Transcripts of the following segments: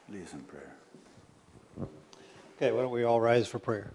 Lead us in prayer. Okay, why don't we all rise for prayer?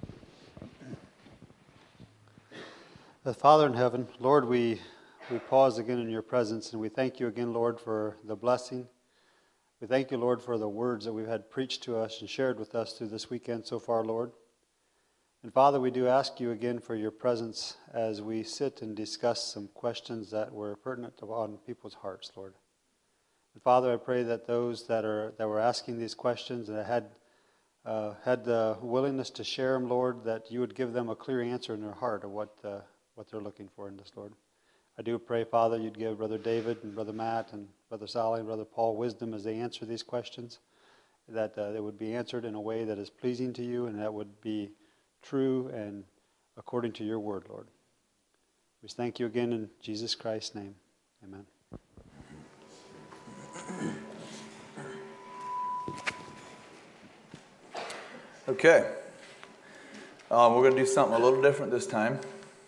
Father in heaven, Lord, we pause again in your presence, and we thank you again, Lord, for the blessing. We thank you, Lord, for the words that we've had preached to us and shared with us through this weekend so far, Lord. And Father, we do ask you again for your presence as we sit and discuss some questions that were pertinent on people's hearts, Lord. And Father, I pray that those that were asking these questions and had the willingness to share them, Lord, that you would give them a clear answer in their heart of what they're looking for in this, Lord. I do pray, Father, you'd give Brother David and Brother Matt and Brother Sally and Brother Paul wisdom as they answer these questions, that they would be answered in a way that is pleasing to you and that would be true and according to your word, Lord. We thank you again in Jesus Christ's name. Amen. Okay. We're going to do something a little different this time.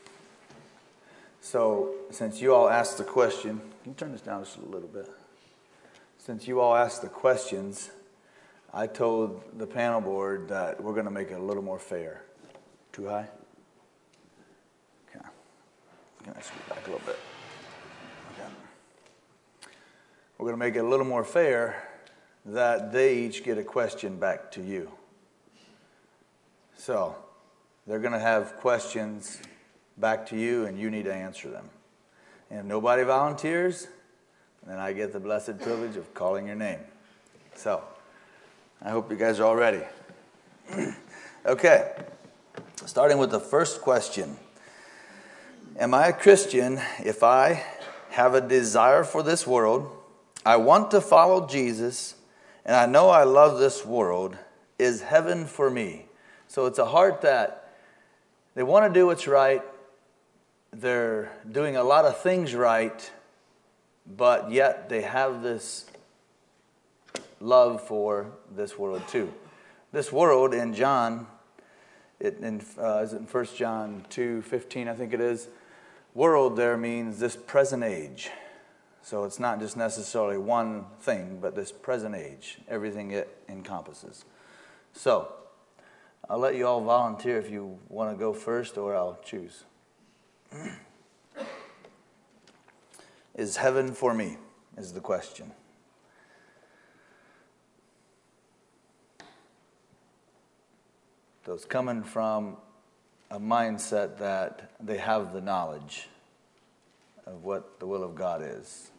So, since you all asked the question, can you turn this down just a little bit? Since you all asked the questions, I told the panel board that we're going to make it a little more fair. Too high? Okay. Can I scoot back a little bit? Okay. We're going to make it a little more fair that they each get a question back to you. So, they're going to have questions back to you, and you need to answer them. And if nobody volunteers, then I get the blessed privilege of calling your name. So, I hope you guys are all ready. Okay, starting with the first question. Am I a Christian if I have a desire for this world, I want to follow Jesus, and I know I love this world? Is heaven for me? So it's a heart that they want to do what's right. They're doing a lot of things right, but yet they have this love for this world too. This world in John, is it in 1 John 2:15, I think it is. World there means this present age. So it's not just necessarily one thing, but this present age, everything it encompasses. So I'll let you all volunteer if you want to go first, or I'll choose. Is heaven for me, is the question. So it's coming from a mindset that they have the knowledge of what the will of God is.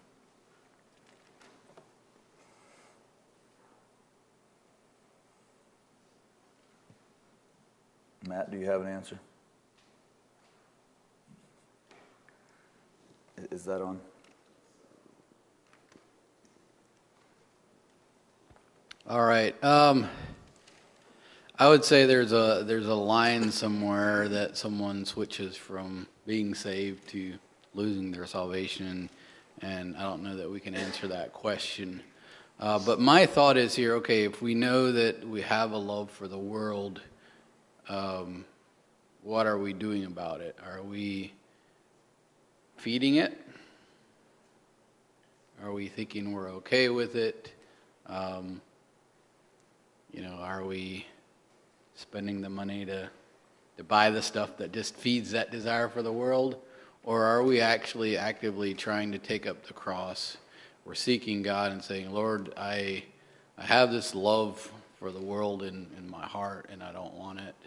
Matt, do you have an answer? Is that on? All right. I would say there's a line somewhere that someone switches from being saved to losing their salvation, and I don't know that we can answer that question. But my thought is here, okay, if we know that we have a love for the world, what are we doing about it? Are we feeding it? Are we thinking we're okay with it? Are we spending the money to buy the stuff that just feeds that desire for the world? Or are we actually actively trying to take up the cross? We're seeking God and saying, Lord, I have this love for the world in my heart, and I don't want it.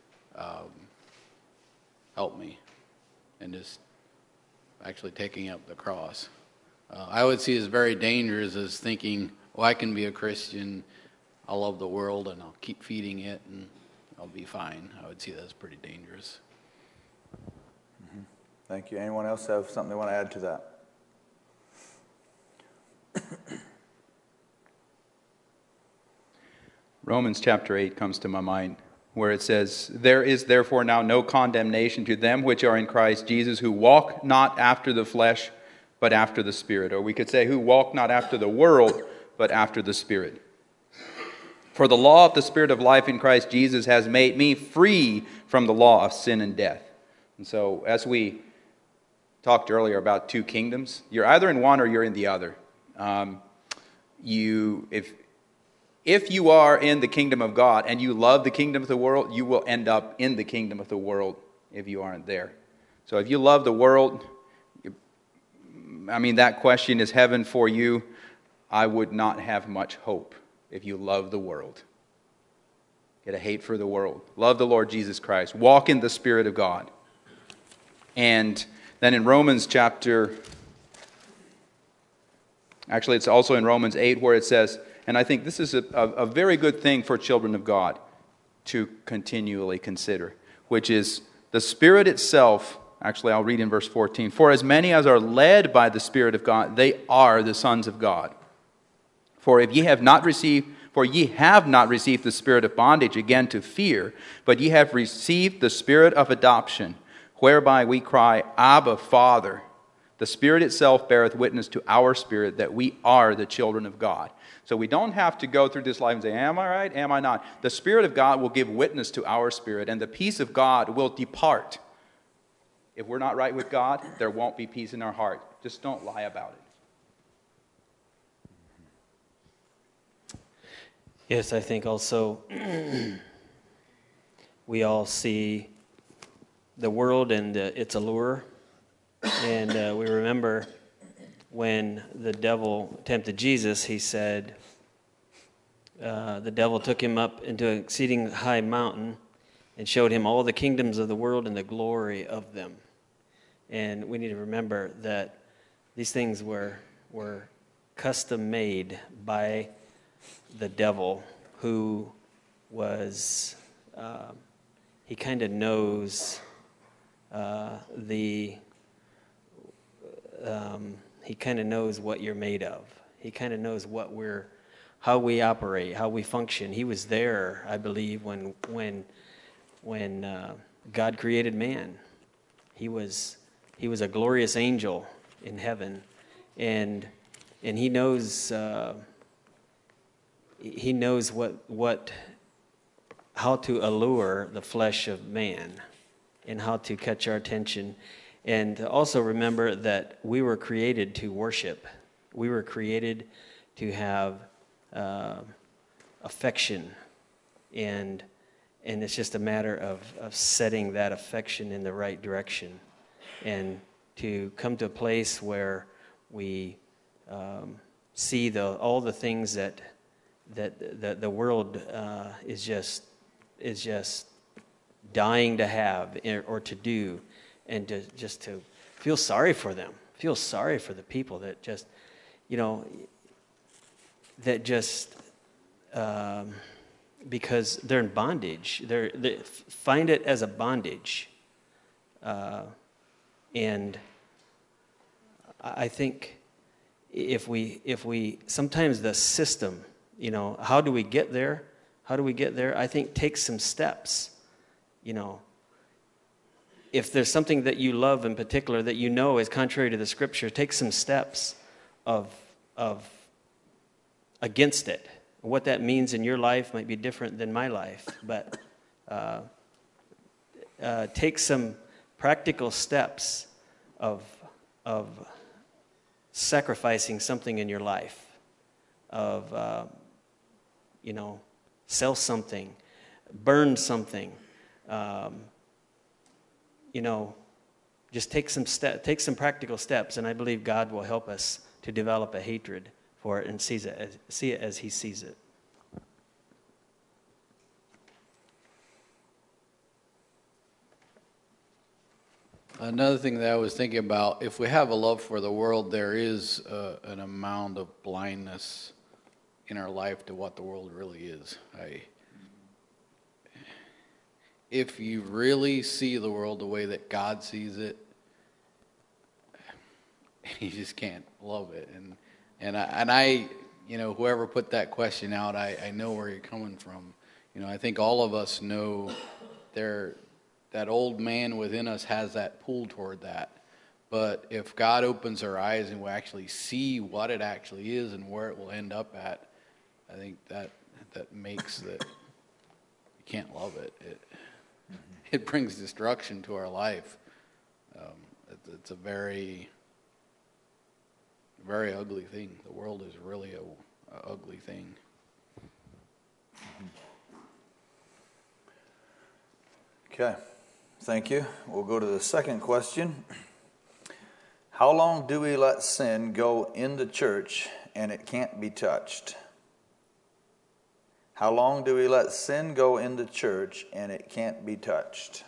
Help me. And just actually taking up the cross. I would see as very dangerous as thinking, I can be a Christian, I'll love the world, and I'll keep feeding it, and I'll be fine. I would see that as pretty dangerous. Mm-hmm. Thank you. Anyone else have something they want to add to that? Romans chapter 8 comes to my mind, where it says, "There is therefore now no condemnation to them which are in Christ Jesus, who walk not after the flesh, but after the Spirit." Or we could say, who walk not after the world, but after the Spirit. "For the law of the Spirit of life in Christ Jesus has made me free from the law of sin and death." And so, as we talked earlier about two kingdoms, you're either in one or you're in the other. if you are in the kingdom of God and you love the kingdom of the world, you will end up in the kingdom of the world if you aren't there. So if you love the world, that question, is heaven for you? I would not have much hope if you love the world. Get a hate for the world. Love the Lord Jesus Christ. Walk in the Spirit of God. And then in Romans it's also in Romans 8 where it says, and I think this is a very good thing for children of God to continually consider, which is the Spirit itself. Actually, I'll read in verse 14. For as many as are led by the Spirit of God, they are the sons of God. For ye have not received the spirit of bondage again to fear, but ye have received the Spirit of adoption, whereby we cry, Abba, Father. The Spirit itself beareth witness to our spirit that we are the children of God. So we don't have to go through this life and say, am I right? Am I not? The Spirit of God will give witness to our spirit, and the peace of God will depart. If we're not right with God, there won't be peace in our heart. Just don't lie about it. Yes, I think also we all see the world and its allure. And we remember when the devil tempted Jesus, he said, the devil took him up into an exceeding high mountain and showed him all the kingdoms of the world and the glory of them. And we need to remember that these things were custom made by the devil, who was, he kind of knows he kind of knows what you're made of. He kind of knows how we operate, how we function. He was there, I believe, when God created man. He was a glorious angel in heaven, and he knows how to allure the flesh of man and how to catch our attention. And also remember that we were created to worship. We were created to have affection, and it's just a matter of setting that affection in the right direction, and to come to a place where we see all the things that the world is just dying to have or to do, and to feel sorry for them, feel sorry for the people that just, because they're in bondage, they find it as a bondage, and I think if we sometimes the system, how do we get there? I think take some steps, If there's something that you love in particular that is contrary to the Scripture, take some steps of against it. What that means in your life might be different than my life, but take some practical steps of sacrificing something in your life, of sell something, burn something. Just take some practical steps, and I believe God will help us to develop a hatred for it and see it as He sees it. Another thing that I was thinking about, if we have a love for the world, there is an amount of blindness in our life to what the world really is. If you really see the world the way that God sees it, you just can't love it. And I whoever put that question out, I know where you're coming from. I think all of us know that old man within us has that pull toward that. But if God opens our eyes and we actually see what it actually is and where it will end up at, I think that makes that you can't love it. It brings destruction to our life. It's a very, very ugly thing. The world is really a ugly thing. Okay, thank you. We'll go to the second question. How long do we let sin go in the church and it can't be touched? How long do we let sin go in the church and it can't be touched?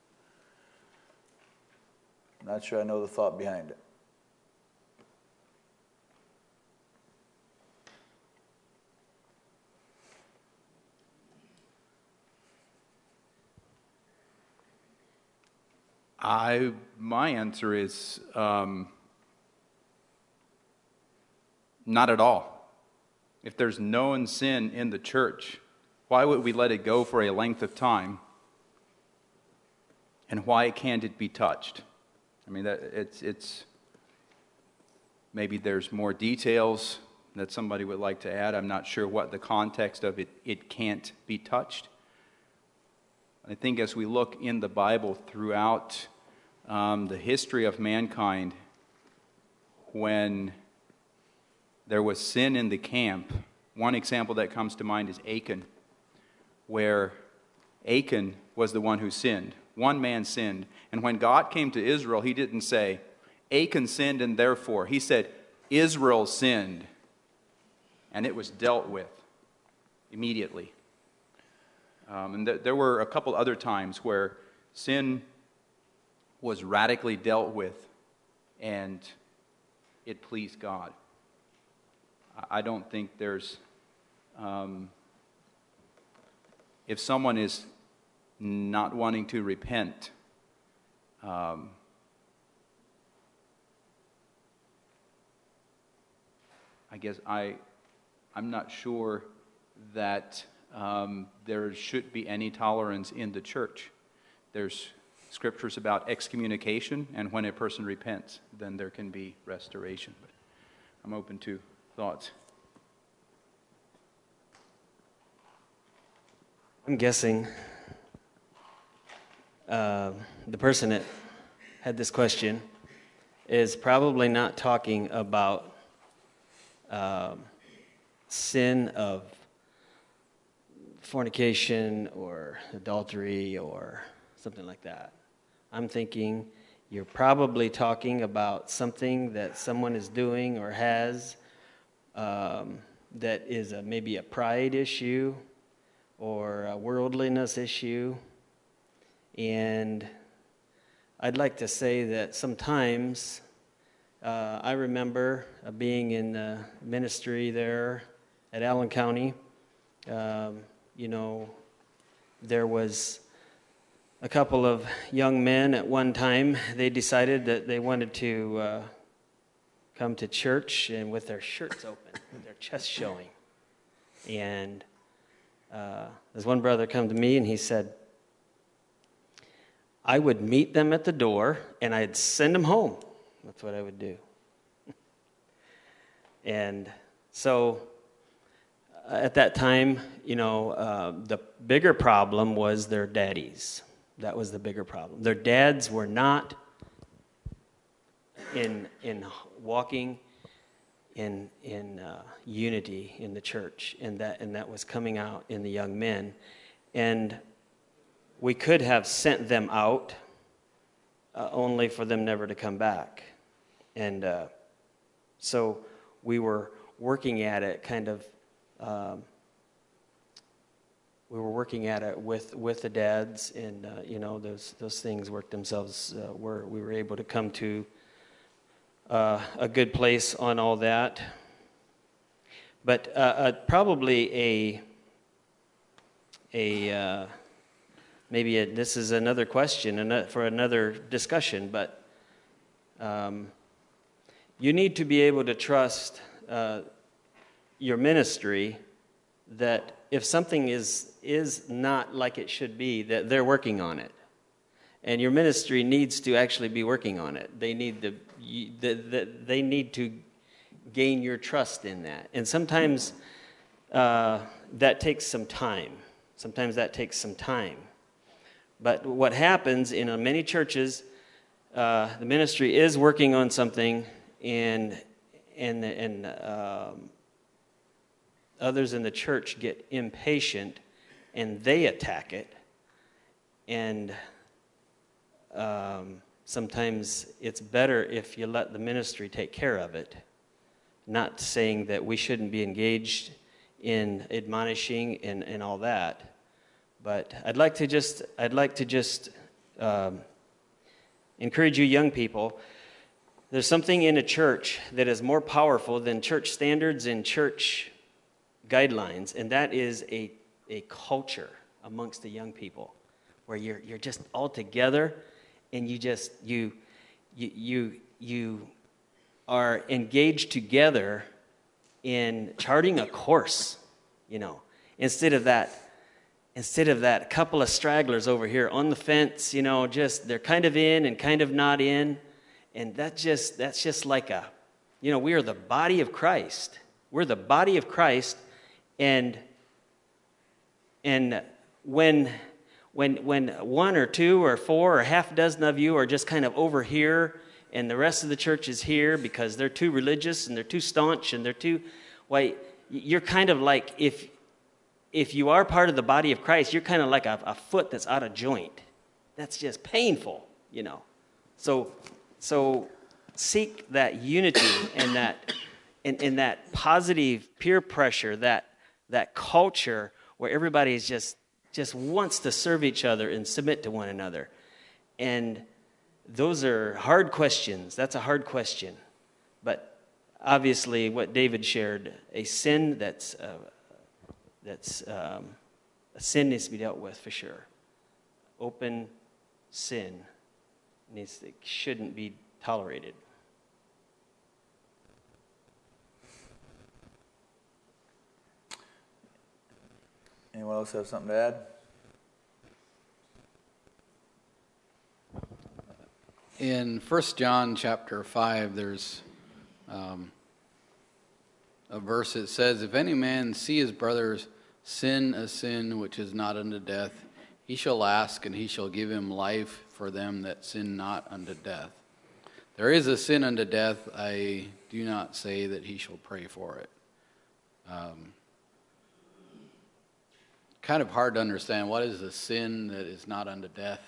I'm not sure I know the thought behind it. My answer is not at all. If there's known sin in the church, why would we let it go for a length of time? And why can't it be touched? I mean, it's maybe there's more details that somebody would like to add. I'm not sure what the context of it can't be touched. I think as we look in the Bible throughout the history of mankind, when there was sin in the camp, one example that comes to mind is Achan, where Achan was the one who sinned. One man sinned. And when God came to Israel, he didn't say, Achan sinned and therefore. He said, Israel sinned. And it was dealt with immediately. And there were a couple other times where sin was radically dealt with and it pleased God. I don't think there's... if someone is not wanting to repent, I guess I'm not sure that there should be any tolerance in the church. There's scriptures about excommunication, and when a person repents, then there can be restoration. But I'm open to thoughts. I'm guessing the person that had this question is probably not talking about sin of fornication or adultery or something like that. I'm thinking you're probably talking about something that someone is doing or has that is maybe a pride issue or a worldliness issue. And I'd like to say that sometimes I remember being in the ministry there at Allen County. There was a couple of young men at one time. They decided that they wanted to come to church and with their shirts open, with their chest showing. And there's one brother come to me and he said, I would meet them at the door and I'd send them home. That's what I would do. And so at that time, the bigger problem was their daddies. That was the bigger problem. Their dads were not in walking in unity in the church, and that was coming out in the young men. And we could have sent them out only for them never to come back. And so we were working at it we were working at it with the dads, and those things worked themselves. We were able to come to a good place on all that. But probably this is another question for another discussion. But you need to be able to trust your ministry that if something is not like it should be, that they're working on it. And your ministry needs to actually be working on it. They need to gain your trust in that. And sometimes that takes some time. But what happens in many churches, the ministry is working on something, and others in the church get impatient and they attack it. And sometimes it's better if you let the ministry take care of it. Not saying that we shouldn't be engaged in admonishing and all that, but I'd like to just encourage you young people. There's something in a church that is more powerful than church standards and church guidelines, and that is a culture amongst the young people, where you're just all together, and you are engaged together in charting a course, instead of that couple of stragglers over here on the fence, just they're kind of in and kind of not in, and that's just like we are the body of Christ. We're the body of Christ, and when one or two or four or half a dozen of you are just kind of over here, and the rest of the church is here because they're too religious and they're too staunch and you're kind of like, if you are part of the body of Christ, you're kind of like a foot that's out of joint. That's just painful, So seek that unity and that positive peer pressure, that culture where everybody is just wants to serve each other and submit to one another. And those are hard questions. That's a hard question. But obviously what David shared, a sin that's a sin needs to be dealt with for sure. Open sin shouldn't be tolerated. Anyone else have something to add? In 1 John chapter 5, there's a verse that says, "If any man see his brother sin a sin which is not unto death, he shall ask, and he shall give him life for them that sin not unto death. There is a sin unto death, I do not say that he shall pray for it." Kind of hard to understand. What is a sin that is not unto death?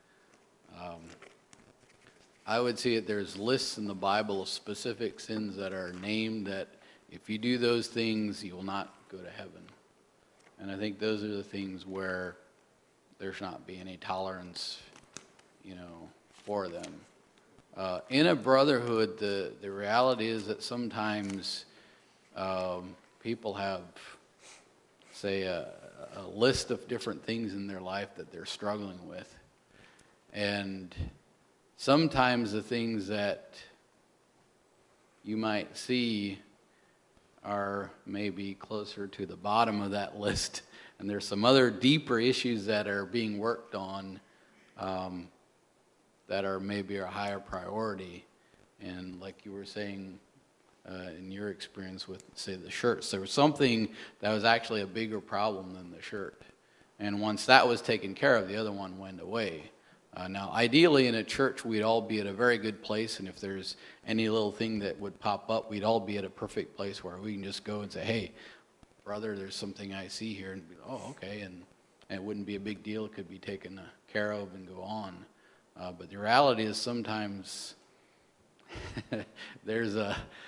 I would see it, there's lists in the Bible of specific sins that are named that if you do those things, you will not go to heaven. And I think those are the things where there should not be any tolerance, for them. In a brotherhood, the reality is that sometimes people have, say, a list of different things in their life that they're struggling with. And sometimes the things that you might see are maybe closer to the bottom of that list, and there's some other deeper issues that are being worked on that are maybe a higher priority. And like you were saying in your experience with, say, the shirts, there was something that was actually a bigger problem than the shirt. And once that was taken care of, the other one went away. Now, ideally in a church, we'd all be at a very good place, and if there's any little thing that would pop up, we'd all be at a perfect place where we can just go and say, "Hey, brother, there's something I see here," and be, "Oh, okay," and it wouldn't be a big deal. It could be taken care of and go on. But the reality is sometimes there's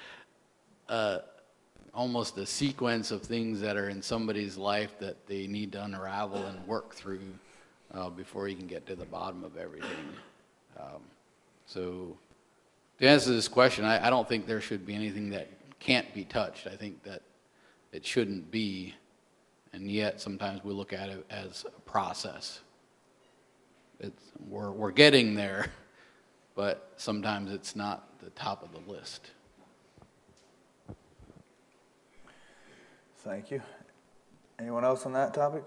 almost a sequence of things that are in somebody's life that they need to unravel and work through before you can get to the bottom of everything. So to answer this question, I don't think there should be anything that can't be touched. I think that it shouldn't be, and yet sometimes we look at it as a process. We're getting there, but sometimes it's not the top of the list. Thank you. Anyone else on that topic?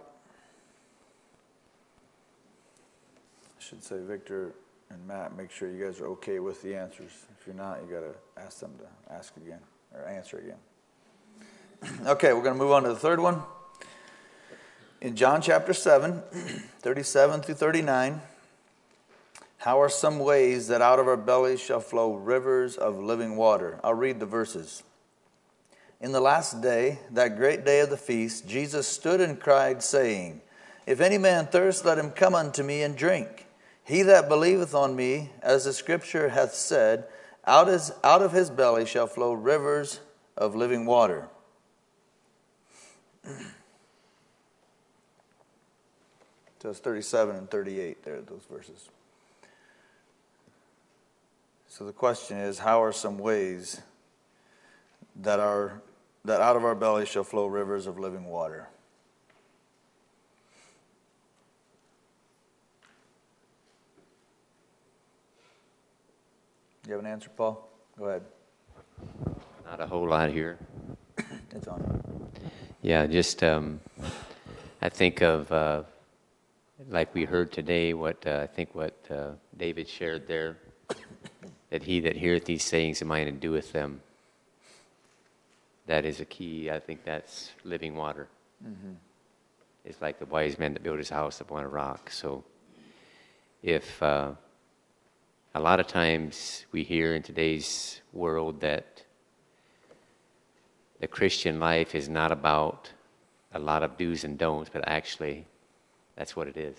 I should say Victor and Matt, make sure you guys are okay with the answers. If you're not, you got to ask them to ask again or answer again. Okay, we're going to move on to the third one. In John chapter 7, 37 through 39, how are some ways that out of our bellies shall flow rivers of living water? I'll read the verses. In the last day, that great day of the feast, Jesus stood and cried, saying, If any man thirst, let him come unto me and drink. He that believeth on me, as the Scripture hath said, out of his belly shall flow rivers of living water. So it's 37 and 38 there, those verses. So the question is, how are some ways that out of our belly shall flow rivers of living water? You have an answer, Paul? Go ahead. Not a whole lot here. It's on. Yeah, just I think of like we heard today. What David shared there, that he that heareth these sayings of mine and doeth them. That is a key. I think that's living water. Mm-hmm. It's like the wise man that built his house upon a rock. So, if a lot of times we hear in today's world that the Christian life is not about a lot of do's and don'ts, but actually, that's what it is.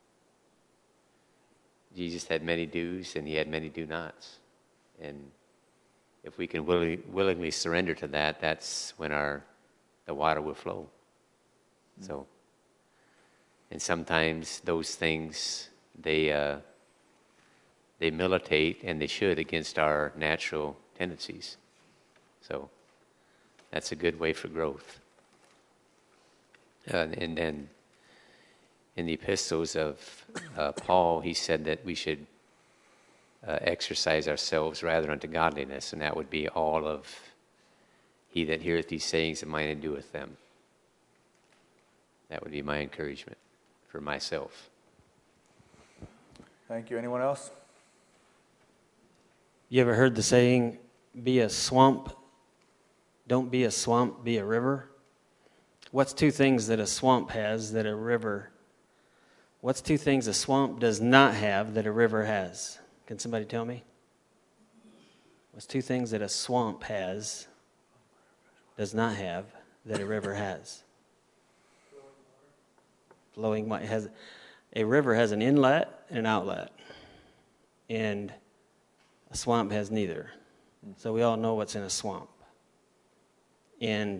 Jesus had many do's and he had many do-nots. And if we can willingly surrender to that, that's when the water will flow. Mm-hmm. So, and sometimes those things, they militate, and they should, against our natural tendencies. So that's a good way for growth. And then in the epistles of Paul, he said that we should exercise ourselves rather unto godliness, and that would be all of he that heareth these sayings of mine and doeth them. That would be my encouragement for myself. Thank you. Anyone else? You ever heard the saying, be a swamp? Don't be a swamp, be a river. What's two things that a swamp has that a river? What's two things a swamp does not have that a river has? Can somebody tell me? What's two things that a swamp does not have that a river has? Flowing water. A river has an inlet and an outlet, and a swamp has neither. So we all know what's in a swamp. And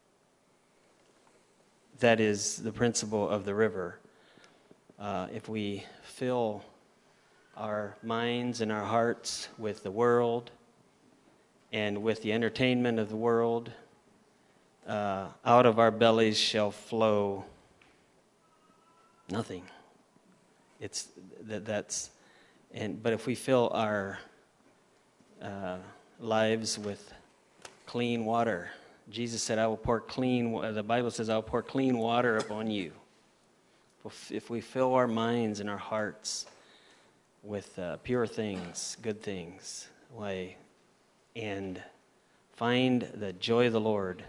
that is the principle of the river. If we fill our minds and our hearts with the world and with the entertainment of the world, out of our bellies shall flow nothing. But if we fill our lives with clean water, Jesus said, the Bible says, I will pour clean water upon you. If we fill our minds and our hearts with pure things, good things, and find the joy of the Lord,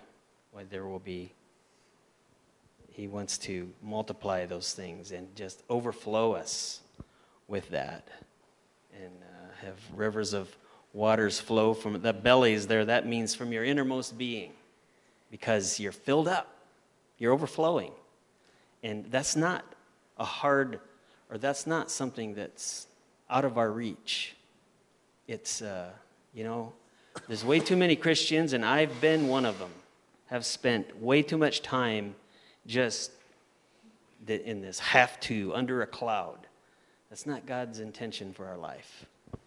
He wants to multiply those things and just overflow us with that, and have rivers of waters flow from the bellies there. That means from your innermost being, because you're filled up, you're overflowing. And that's not that's not something that's out of our reach. It's, there's way too many Christians, and I've been one of them, have spent way too much time just in this have to, under a cloud. That's not God's intention for our life.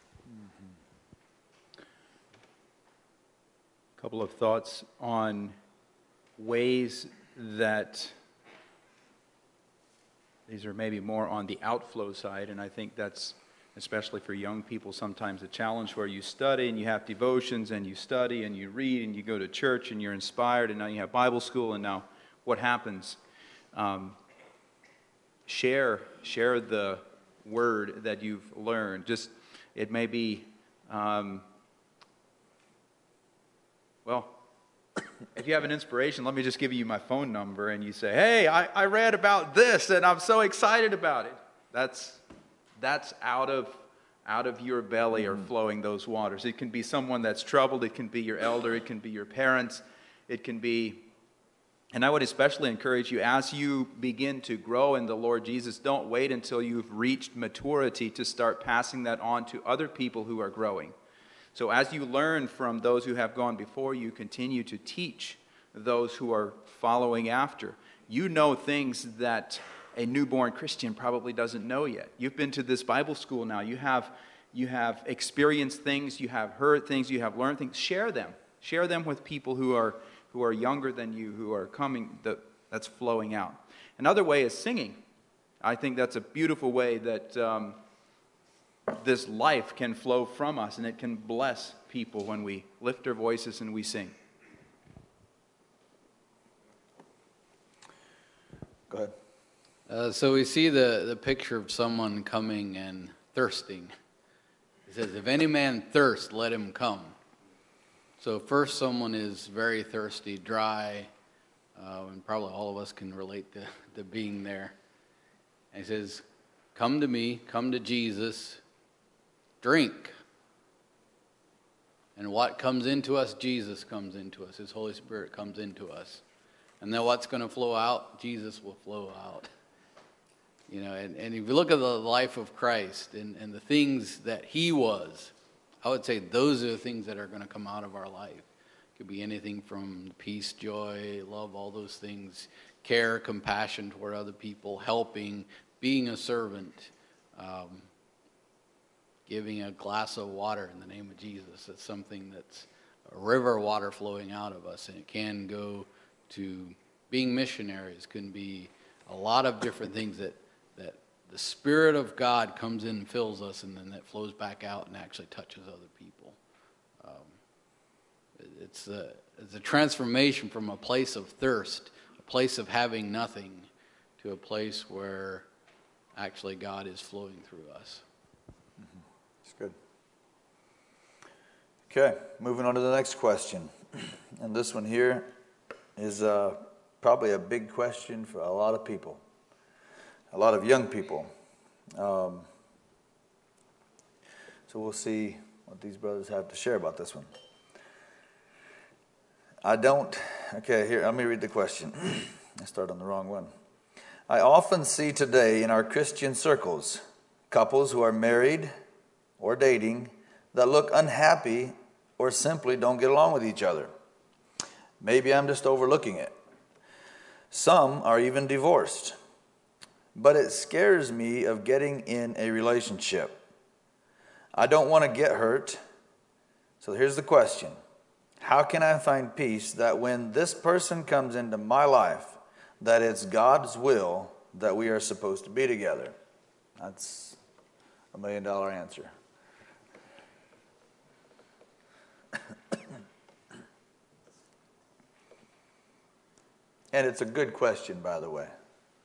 A couple of thoughts on ways that these are maybe more on the outflow side, and I think that's especially for young people sometimes a challenge, where you study and you have devotions and you study and you read and you go to church and you're inspired, and now you have Bible school, and now what happens? Share the word that you've learned. Just, it may be, if you have an inspiration, let me just give you my phone number, and you say, hey, I read about this and I'm so excited about it. That's out of your belly are flowing those waters. It can be someone that's troubled. It can be your elder. It can be your parents. It can be, and I would especially encourage you, as you begin to grow in the Lord Jesus, don't wait until you've reached maturity to start passing that on to other people who are growing. So as you learn from those who have gone before you, continue to teach those who are following after. You know things that a newborn Christian probably doesn't know yet. You've been to this Bible school now. You have experienced things, you have heard things, you have learned things. Share them. Share them with people who are younger than you, who are coming, that's flowing out. Another way is singing. I think that's a beautiful way that this life can flow from us, and it can bless people when we lift our voices and we sing. Go ahead. So we see the picture of someone coming and thirsting. It says, if any man thirst, let him come. So first someone is very thirsty, dry, and probably all of us can relate to being there. And he says, come to me, come to Jesus, drink. And what comes into us? Jesus comes into us. His Holy Spirit comes into us. And then what's going to flow out? Jesus will flow out. And if you look at the life of Christ and the things that he was, I would say those are the things that are going to come out of our life. It could be anything from peace, joy, love, all those things, care, compassion toward other people, helping, being a servant, giving a glass of water in the name of Jesus. That's something that's a river of water flowing out of us, and it can go to being missionaries, can be a lot of different things that the Spirit of God comes in and fills us, and then that flows back out and actually touches other people. It's a transformation from a place of thirst, a place of having nothing, to a place where actually God is flowing through us. That's good. Okay, moving on to the next question. And this one here is probably a big question for a lot of people. A lot of young people. So we'll see what these brothers have to share about this one. Here, let me read the question. I started on the wrong one. I often see today in our Christian circles couples who are married or dating that look unhappy or simply don't get along with each other. Maybe I'm just overlooking it. Some are even divorced. But it scares me of getting in a relationship. I don't want to get hurt. So here's the question. How can I find peace that when this person comes into my life, that it's God's will that we are supposed to be together? That's $1 million answer. And it's a good question, by the way.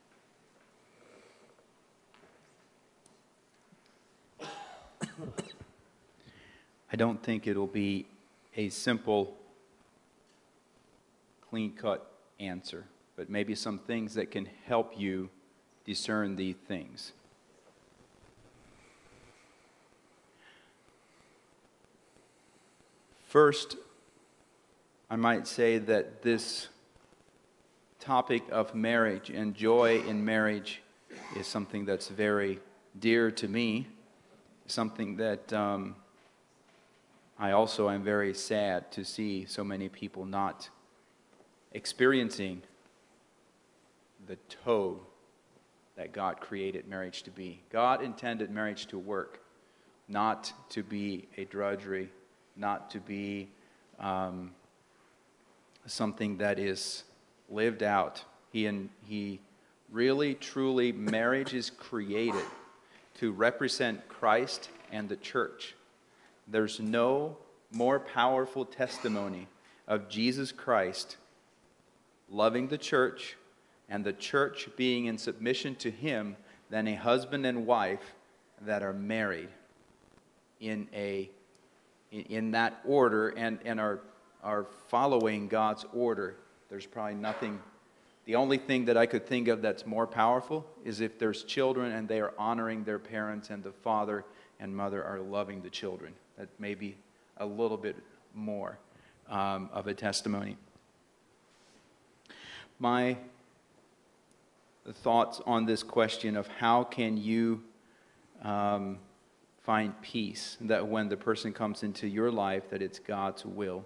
I don't think it'll be a simple, clean-cut answer, but maybe some things that can help you discern these things. First, I might say that this topic of marriage and joy in marriage is something that's very dear to me, something that I also am very sad to see so many people not experiencing the toe that God created marriage to be. God intended marriage to work, not to be a drudgery, not to be something that is lived out. He really, truly, marriage is created to represent Christ and the church. There's no more powerful testimony of Jesus Christ loving the church and the church being in submission to him than a husband and wife that are married in that order and are following God's order. There's probably nothing. The only thing that I could think of that's more powerful is if there's children and they are honoring their parents and the father and mother are loving the children. That may be a little bit more of a testimony. my thoughts on this question of how can you find peace, that when the person comes into your life, that it's God's will.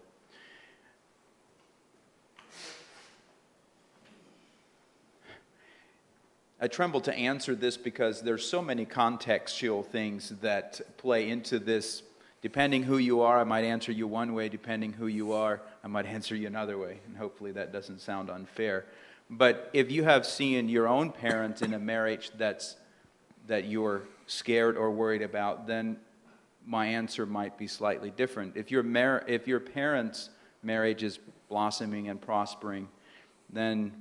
I tremble to answer this because there's so many contextual things that play into this. Depending who you are, I might answer you one way. Depending who you are, I might answer you another way. And hopefully that doesn't sound unfair. But if you have seen your own parents in a marriage that you're scared or worried about, then my answer might be slightly different. If your parents' marriage is blossoming and prospering, then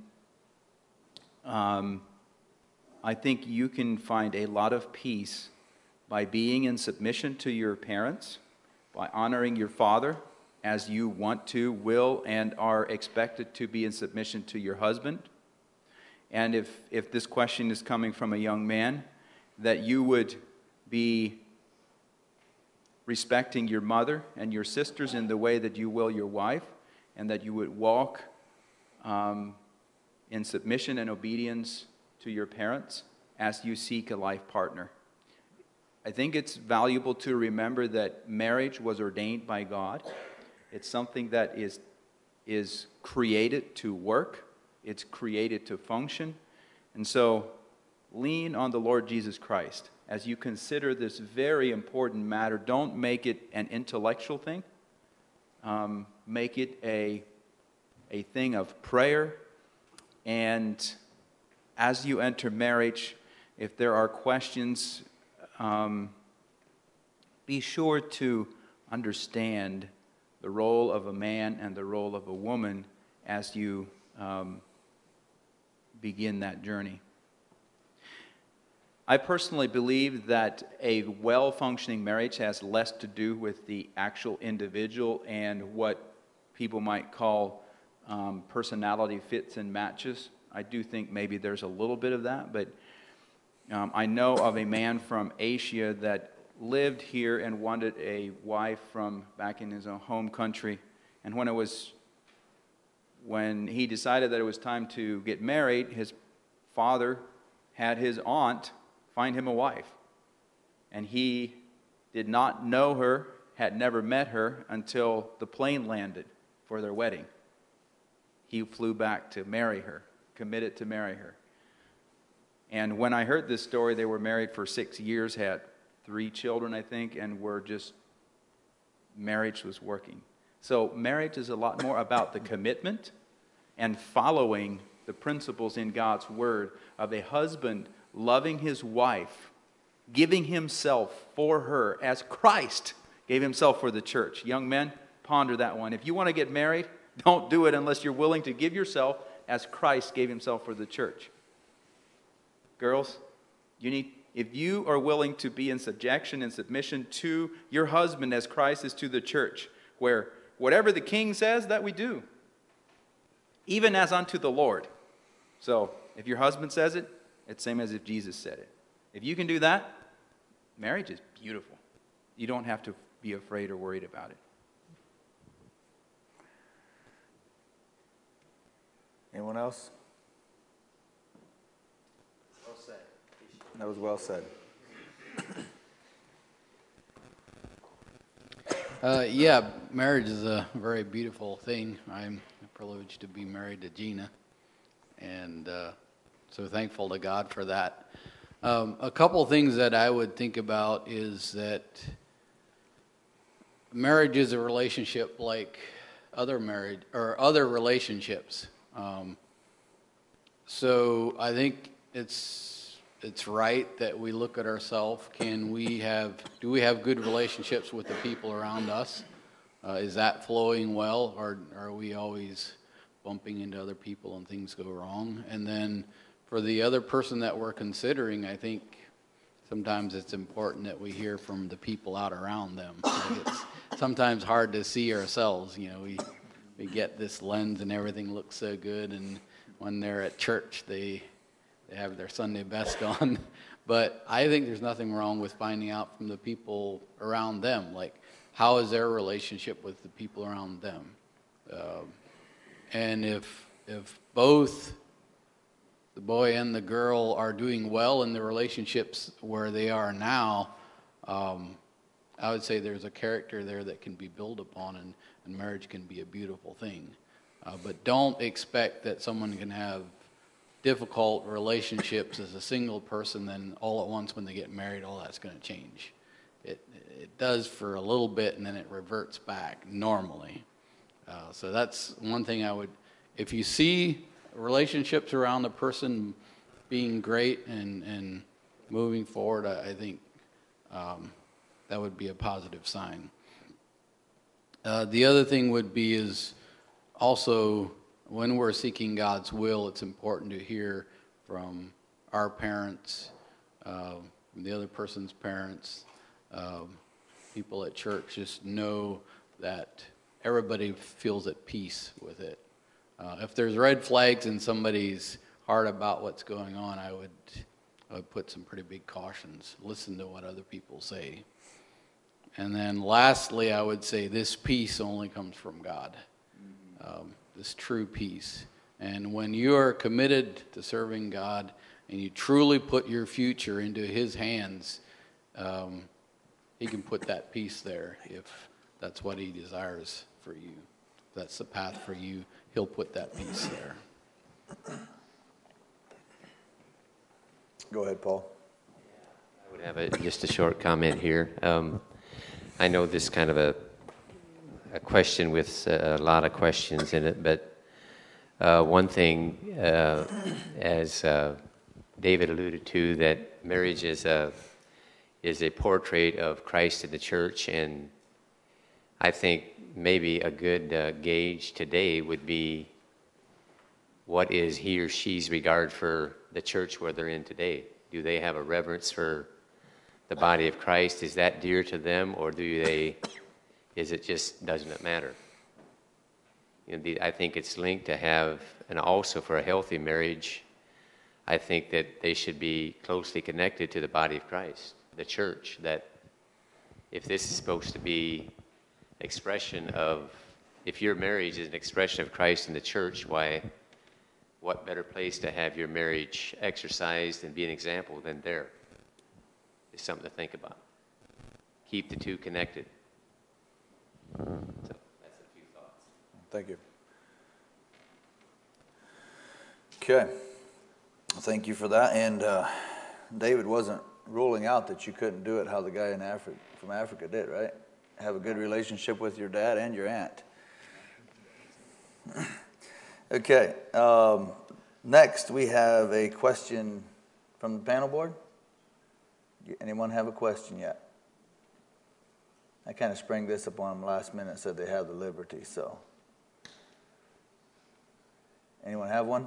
I think you can find a lot of peace by being in submission to your parents, by honoring your father as you want to, will, and are expected to be in submission to your husband. And if this question is coming from a young man, that you would be respecting your mother and your sisters in the way that you will your wife, and that you would walk in submission and obedience to your parents as you seek a life partner. I think it's valuable to remember that marriage was ordained by God. It's something that is created to work. It's created to function. And so lean on the Lord Jesus Christ as you consider this very important matter. Don't make it an intellectual thing. Make it a thing of prayer. And as you enter marriage, if there are questions, be sure to understand the role of a man and the role of a woman as you begin that journey. I personally believe that a well-functioning marriage has less to do with the actual individual and what people might call personality fits and matches. I do think maybe there's a little bit of that, but I know of a man from Asia that lived here and wanted a wife from back in his own home country. And when he decided that it was time to get married, his father had his aunt find him a wife. And he did not know her, had never met her until the plane landed for their wedding. He flew back to marry her, committed to marry her. And when I heard this story, they were married for 6 years, had 3 children, I think, and marriage was working. So marriage is a lot more about the commitment and following the principles in God's Word of a husband loving his wife, giving himself for her as Christ gave himself for the church. Young men, ponder that one. If you want to get married, don't do it unless you're willing to give yourself as Christ gave himself for the church. Girls, if you are willing to be in subjection and submission to your husband as Christ is to the church, where whatever the king says, that we do, even as unto the Lord. So if your husband says it, it's the same as if Jesus said it. If you can do that, marriage is beautiful. You don't have to be afraid or worried about it. Anyone else? Well said. That was well said. Yeah, marriage is a very beautiful thing. I'm privileged to be married to Gina, and so thankful to God for that. A couple things that I would think about is that marriage is a relationship like other relationships. So I think it's right that we look at ourselves. Do we have good relationships with the people around us? Is that flowing well, or are we always bumping into other people and things go wrong? And then for the other person that we're considering, I think sometimes it's important that we hear from the people out around them. It's sometimes hard to see ourselves. You know, we get this lens and everything looks so good, and when they're at church, they have their Sunday best on. But I think there's nothing wrong with finding out from the people around them, like how is their relationship with the people around them. And if if both the boy and the girl are doing well in the relationships where they are now, I would say there's a character there that can be built upon, and marriage can be a beautiful thing. But don't expect that someone can have difficult relationships as a single person, then all at once when they get married, all that's going to change. It does for a little bit, and then it reverts back normally. So that's one thing I would, if you see relationships around the person being great and moving forward, I think that would be a positive sign. The other thing would be is also when we're seeking God's will, it's important to hear from our parents, from the other person's parents, people at church. Just know that everybody feels at peace with it. If there's red flags in somebody's heart about what's going on, I would put some pretty big cautions. Listen to what other people say. And then lastly, I would say this peace only comes from God, this true peace. And when you are committed to serving God and you truly put your future into His hands, He can put that peace there if that's what He desires for you. If that's the path for you, He'll put that peace there. Go ahead, Paul. I would have just a short comment here. I know this is kind of a question with a lot of questions in it, but one thing, as David alluded to, that marriage is a portrait of Christ in the church, and I think maybe a good gauge today would be what is he or she's regard for the church where they're in today. Do they have a reverence for the body of Christ? Is that dear to them, or is it just, doesn't it matter? You know, I think it's linked to have, and also for a healthy marriage, I think that they should be closely connected to the body of Christ, the church. That if this is supposed to be expression of, if your marriage is an expression of Christ in the church, why, what better place to have your marriage exercised and be an example than there? It's something to think about. Keep the two connected. So that's a few thoughts. Thank you. Okay. Thank you for that. And David wasn't ruling out that you couldn't do it how the guy from Africa did, right? Have a good relationship with your dad and your aunt. Okay. Next, we have a question from the panel board. Anyone have a question yet? I kind of sprang this upon them last minute, said they have the liberty, so. Anyone have one?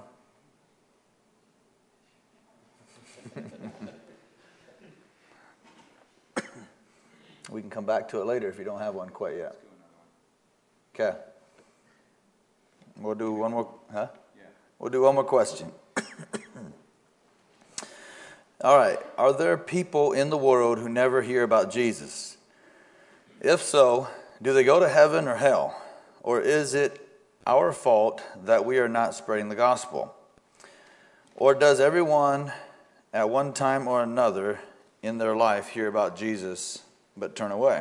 We can come back to it later if you don't have one quite yet. Okay. We'll do one more, huh? Yeah. We'll do one more question. All right. Are there people in the world who never hear about Jesus? If so, do they go to heaven or hell? Or is it our fault that we are not spreading the gospel? Or does everyone at one time or another in their life hear about Jesus but turn away?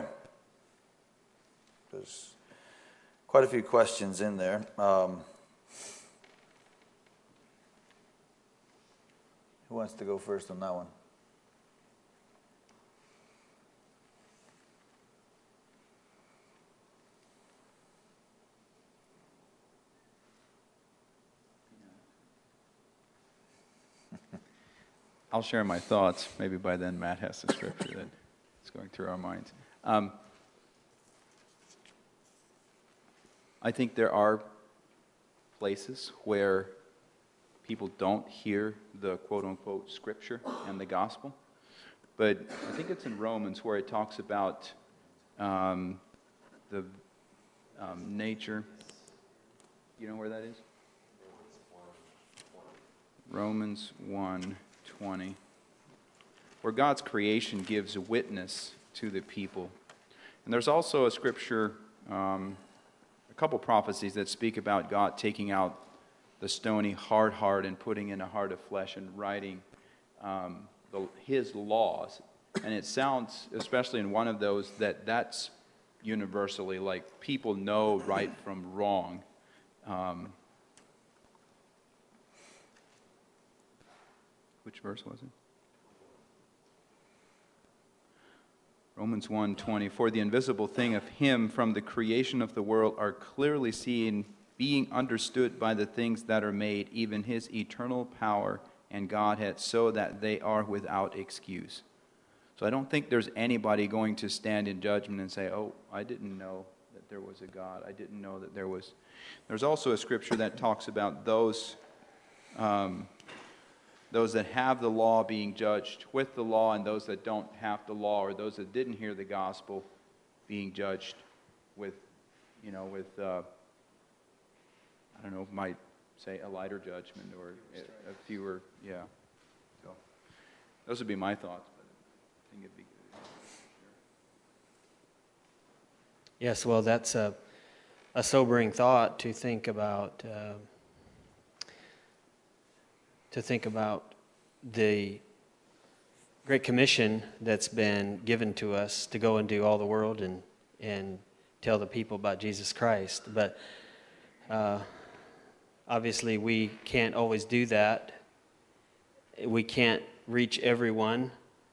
There's quite a few questions in there. Who wants to go first on that one? I'll share my thoughts. Maybe by then Matt has the scripture that's going through our minds. I think there are places where people don't hear the quote-unquote scripture and the gospel. But I think it's in Romans where it talks about the nature. You know where that is? Romans 1:20, where God's creation gives a witness to the people. And there's also a scripture, a couple prophecies that speak about God taking out the stony hard heart and putting in a heart of flesh and writing his laws. And it sounds, especially in one of those, that's universally, like, people know right from wrong. Which verse was it? Romans 1:20, for the invisible thing of him from the creation of the world are clearly seen, being understood by the things that are made, even his eternal power and Godhead, so that they are without excuse. So I don't think there's anybody going to stand in judgment and say, oh, I didn't know that there was a God. I didn't know that there was. There's also a scripture that talks about those that have the law being judged with the law, and those that don't have the law, or those that didn't hear the gospel being judged with, I don't know, might say a lighter judgment or a fewer, yeah. So those would be my thoughts, but I think it'd be good. Yes, well, that's a sobering thought to think about. The Great Commission that's been given to us to go and do all the world and tell the people about Jesus Christ. But obviously we can't always do that. We can't reach everyone,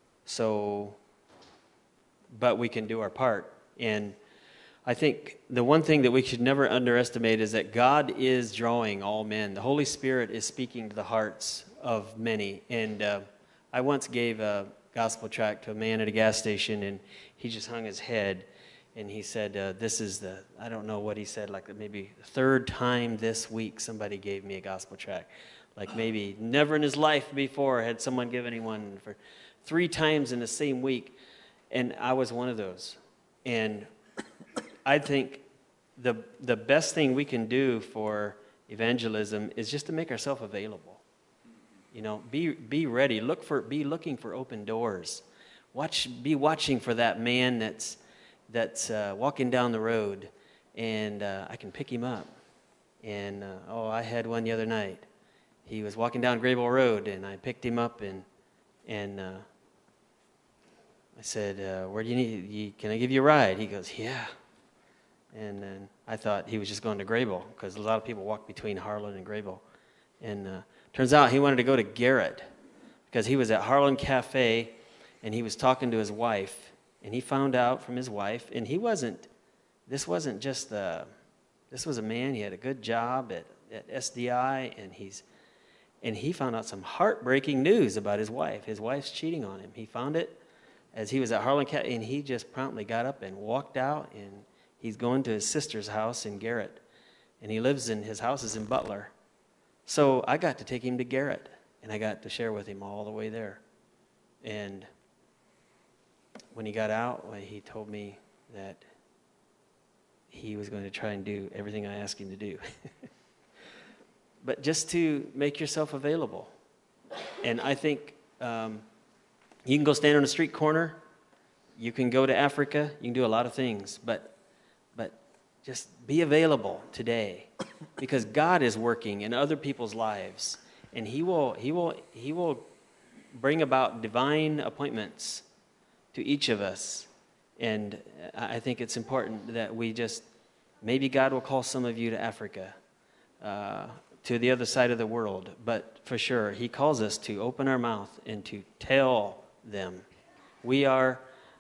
but we can do our part. And I think the one thing that we should never underestimate is that God is drawing all men. The Holy Spirit is speaking to the hearts of many. And I once gave a gospel tract to a man at a gas station, and he just hung his head, and he said, this is I don't know what he said, like maybe the third time this week somebody gave me a gospel tract. Like maybe never in his life before had someone given him one for 3 times in the same week. And I was one of those. And I think the best thing we can do for evangelism is just to make ourselves available. Be ready. Be looking for open doors. Be watching for that man that's walking down the road, and I can pick him up. And I had one the other night. He was walking down Graybill Road, and I picked him up, and I said, "Where do you need? Can I give you a ride?" He goes, "Yeah." And then I thought he was just going to Graybill, because a lot of people walk between Harlan and Graybill. And turns out he wanted to go to Garrett, because he was at Harlan Cafe, and he was talking to his wife, and he found out from his wife, and this was a man, he had a good job at SDI, and he found out some heartbreaking news about his wife. His wife's cheating on him. He found it as he was at Harlan Cafe, and he just promptly got up and walked out, and he's going to his sister's house in Garrett, and his house is in Butler. So I got to take him to Garrett, and I got to share with him all the way there. And when he got out, he told me that he was going to try and do everything I asked him to do. But just to make yourself available. And I think you can go stand on a street corner. You can go to Africa. You can do a lot of things. But just be available today, because God is working in other people's lives, and He will bring about divine appointments to each of us. And I think it's important that maybe God will call some of you to Africa, to the other side of the world. But for sure, He calls us to open our mouth and to tell them. We are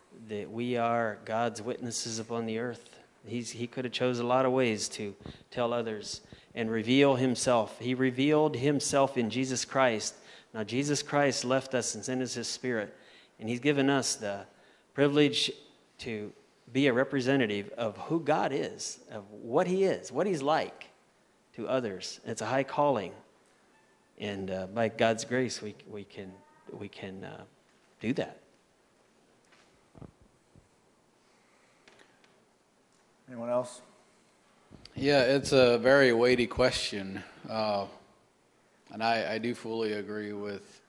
God's witnesses upon the earth. He could have chose a lot of ways to tell others and reveal Himself. He revealed Himself in Jesus Christ. Now, Jesus Christ left us and sent us His Spirit, and He's given us the privilege to be a representative of who God is, of what He is, what He's like to others. It's a high calling, and by God's grace, we can do that. Anyone else? Yeah, it's a very weighty question, and I do fully agree with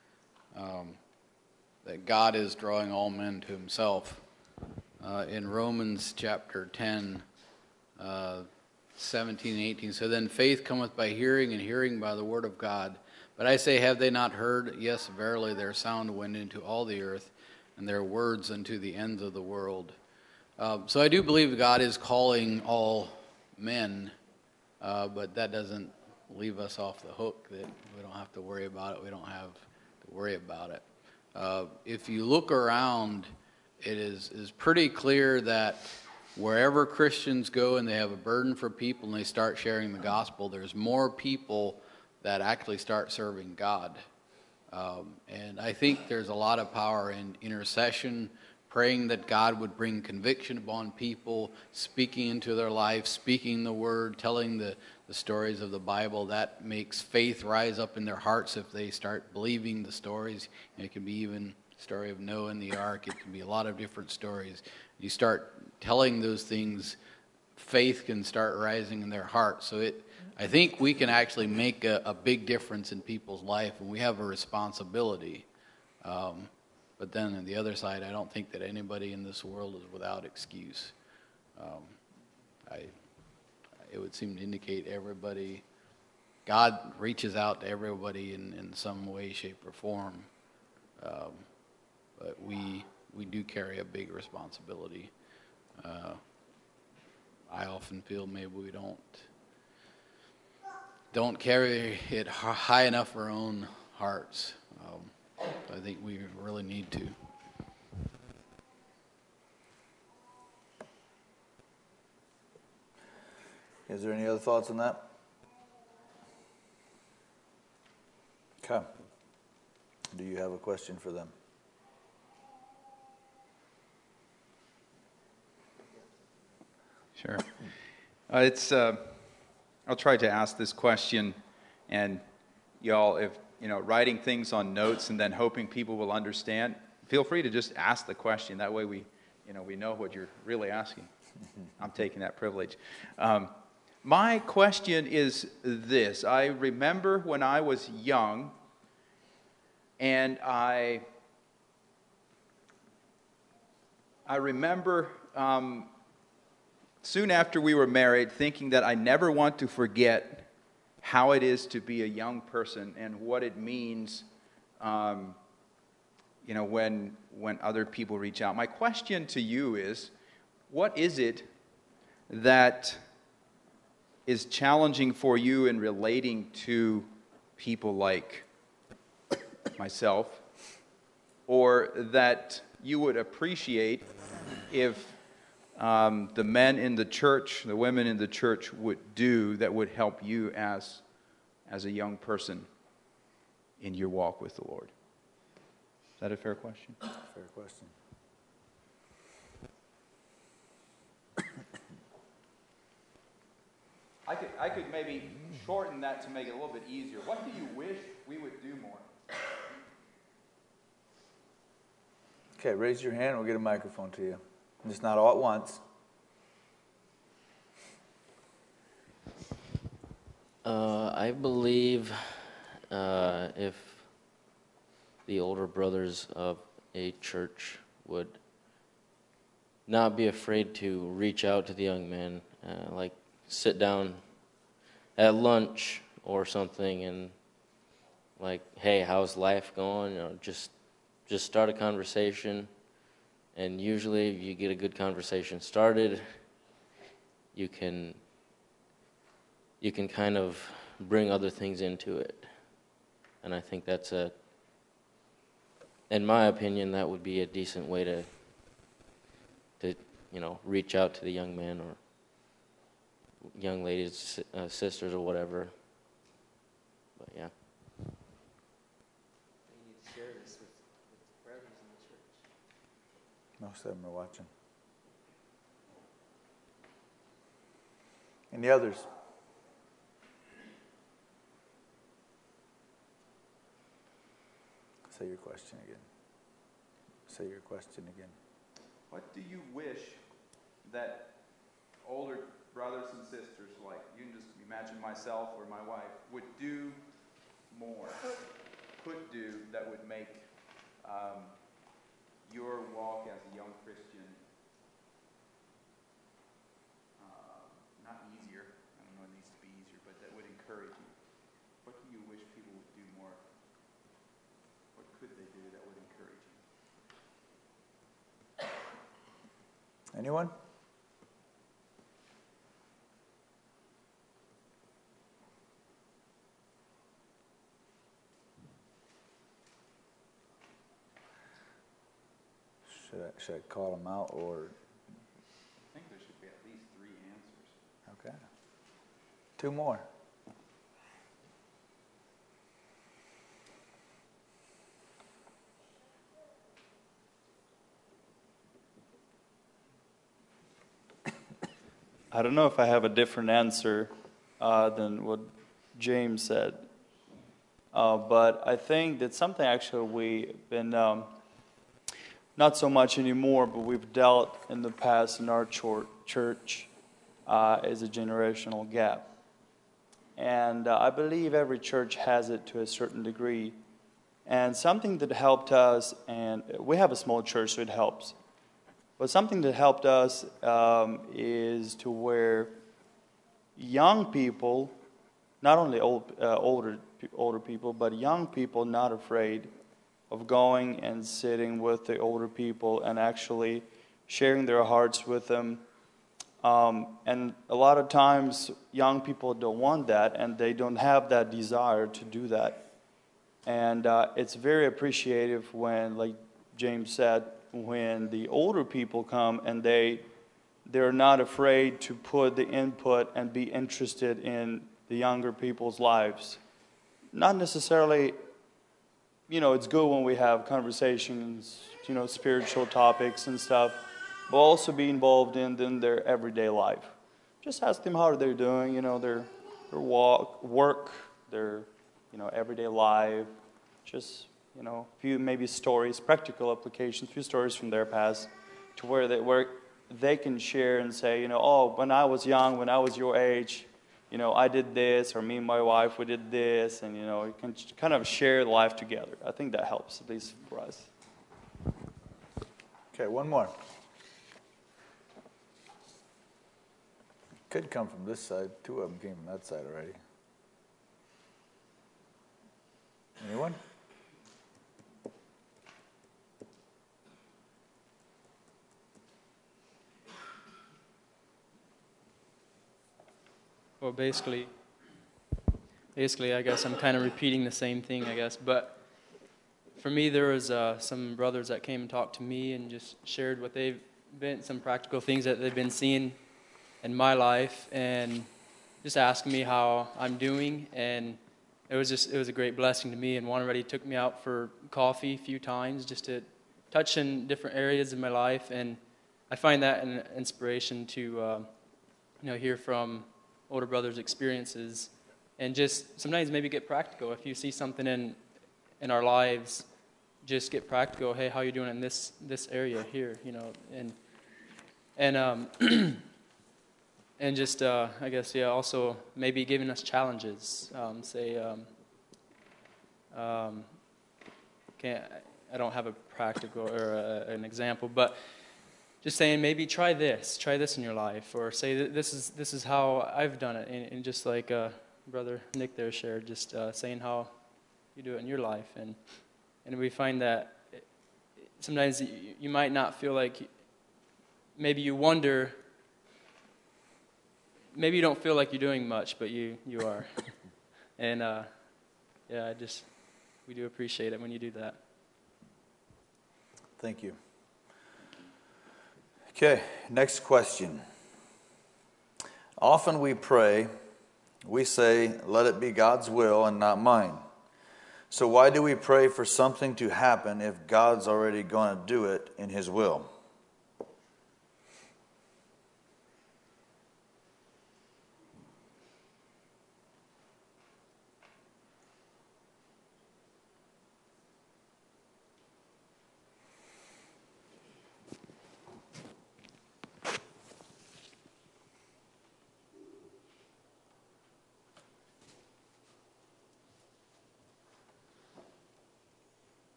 that God is drawing all men to Himself. In Romans chapter 10, 17 and 18. So then faith cometh by hearing, and hearing by the word of God. But I say, have they not heard? Yes, verily, their sound went into all the earth, and their words unto the ends of the world. So I do believe God is calling all men, but that doesn't leave us off the hook that we don't have to worry about it. We don't have to worry about it. If you look around, it is pretty clear that wherever Christians go and they have a burden for people and they start sharing the gospel, there's more people that actually start serving God. And I think there's a lot of power in intercession, praying that God would bring conviction upon people, speaking into their life, speaking the word, telling the stories of the Bible. That makes faith rise up in their hearts if they start believing the stories. And it can be even the story of Noah and the ark. It can be a lot of different stories. You start telling those things, faith can start rising in their hearts. So I think we can actually make a big difference in people's life, and we have a responsibility. But then on the other side, I don't think that anybody in this world is without excuse. It would seem to indicate everybody, God reaches out to everybody in some way, shape, or form. But we do carry a big responsibility. I often feel maybe we don't carry it high enough for our own hearts. I think we really need to. Is there any other thoughts on that? Okay. Do you have a question for them? Sure. I'll try to ask this question, and y'all, if writing things on notes and then hoping people will understand, feel free to just ask the question. That way we know what you're really asking. I'm taking that privilege. My question is this. I remember when I was young, and I remember soon after we were married thinking that I never want to forget how it is to be a young person and what it means, when other people reach out. My question to you is, what is it that is challenging for you in relating to people like myself, or that you would appreciate if the men in the church, the women in the church would do that would help you as a young person in your walk with the Lord? Is that a fair question? Fair question. I could maybe shorten that to make it a little bit easier. What do you wish we would do more? Okay, raise your hand and we'll get a microphone to you. Just not all at once. I believe if the older brothers of a church would not be afraid to reach out to the young men, like sit down at lunch or something and like, hey, how's life going? Just start a conversation. And usually if you get a good conversation started, you can kind of bring other things into it. And I think that's in my opinion, that would be a decent way to reach out to the young men or young ladies, sisters or whatever. But yeah. You need to share this with brothers in the church. Most of them are watching. Any others? Say your question again. Say your question again. What do you wish that older brothers and sisters, like you can just imagine myself or my wife, would do more, could do, that would make your walk as a young Christian not easier, Anyone? Should I call them out or? I think there should be at least 3 answers. Okay. 2 more. I don't know if I have a different answer than what James said, but I think that's something actually we've been, not so much anymore, but we've dealt in the past in our church is a generational gap. And I believe every church has it to a certain degree. And something that helped us, and we have a small church, so it helps. But something that helped us is to where young people, not only older people, but young people not afraid of going and sitting with the older people and actually sharing their hearts with them. And a lot of times young people don't want that, and they don't have that desire to do that. And it's very appreciative when, like James said, when the older people come and they're not afraid to put the input and be interested in the younger people's lives. Not necessarily, it's good when we have conversations, spiritual topics and stuff, but also be involved in their everyday life. Just ask them how they're doing, their work, their, everyday life, just a few maybe stories, practical applications, a few stories from their past, to where they can share and say, when I was young, when I was your age, I did this, or me and my wife, we did this, and, you can kind of share life together. I think that helps, at least for us. Okay, one more. Could come from this side. 2 of them came from that side already. Anyone? Well, basically, I guess I'm kind of repeating the same thing, I guess. But for me, there was some brothers that came and talked to me and just shared what they've been, some practical things that they've been seeing in my life, and just asking me how I'm doing. And it was a great blessing to me. And one already took me out for coffee a few times just to touch in different areas of my life. And I find that an inspiration to hear from older brothers' experiences, and just sometimes maybe get practical. If you see something in our lives, just get practical. Hey, how you doing in this area here? And and just I guess also maybe giving us challenges. I don't have a practical or an example, but just saying, maybe try this in your life, or say that this is how I've done it, and just like Brother Nick there shared, just saying how you do it in your life, and we find that sometimes you might not feel like, maybe you wonder, maybe you don't feel like you're doing much, but you are, and we do appreciate it when you do that. Thank you. Okay, next question. Often we pray, we say, let it be God's will and not mine. So why do we pray for something to happen if God's already going to do it in His will?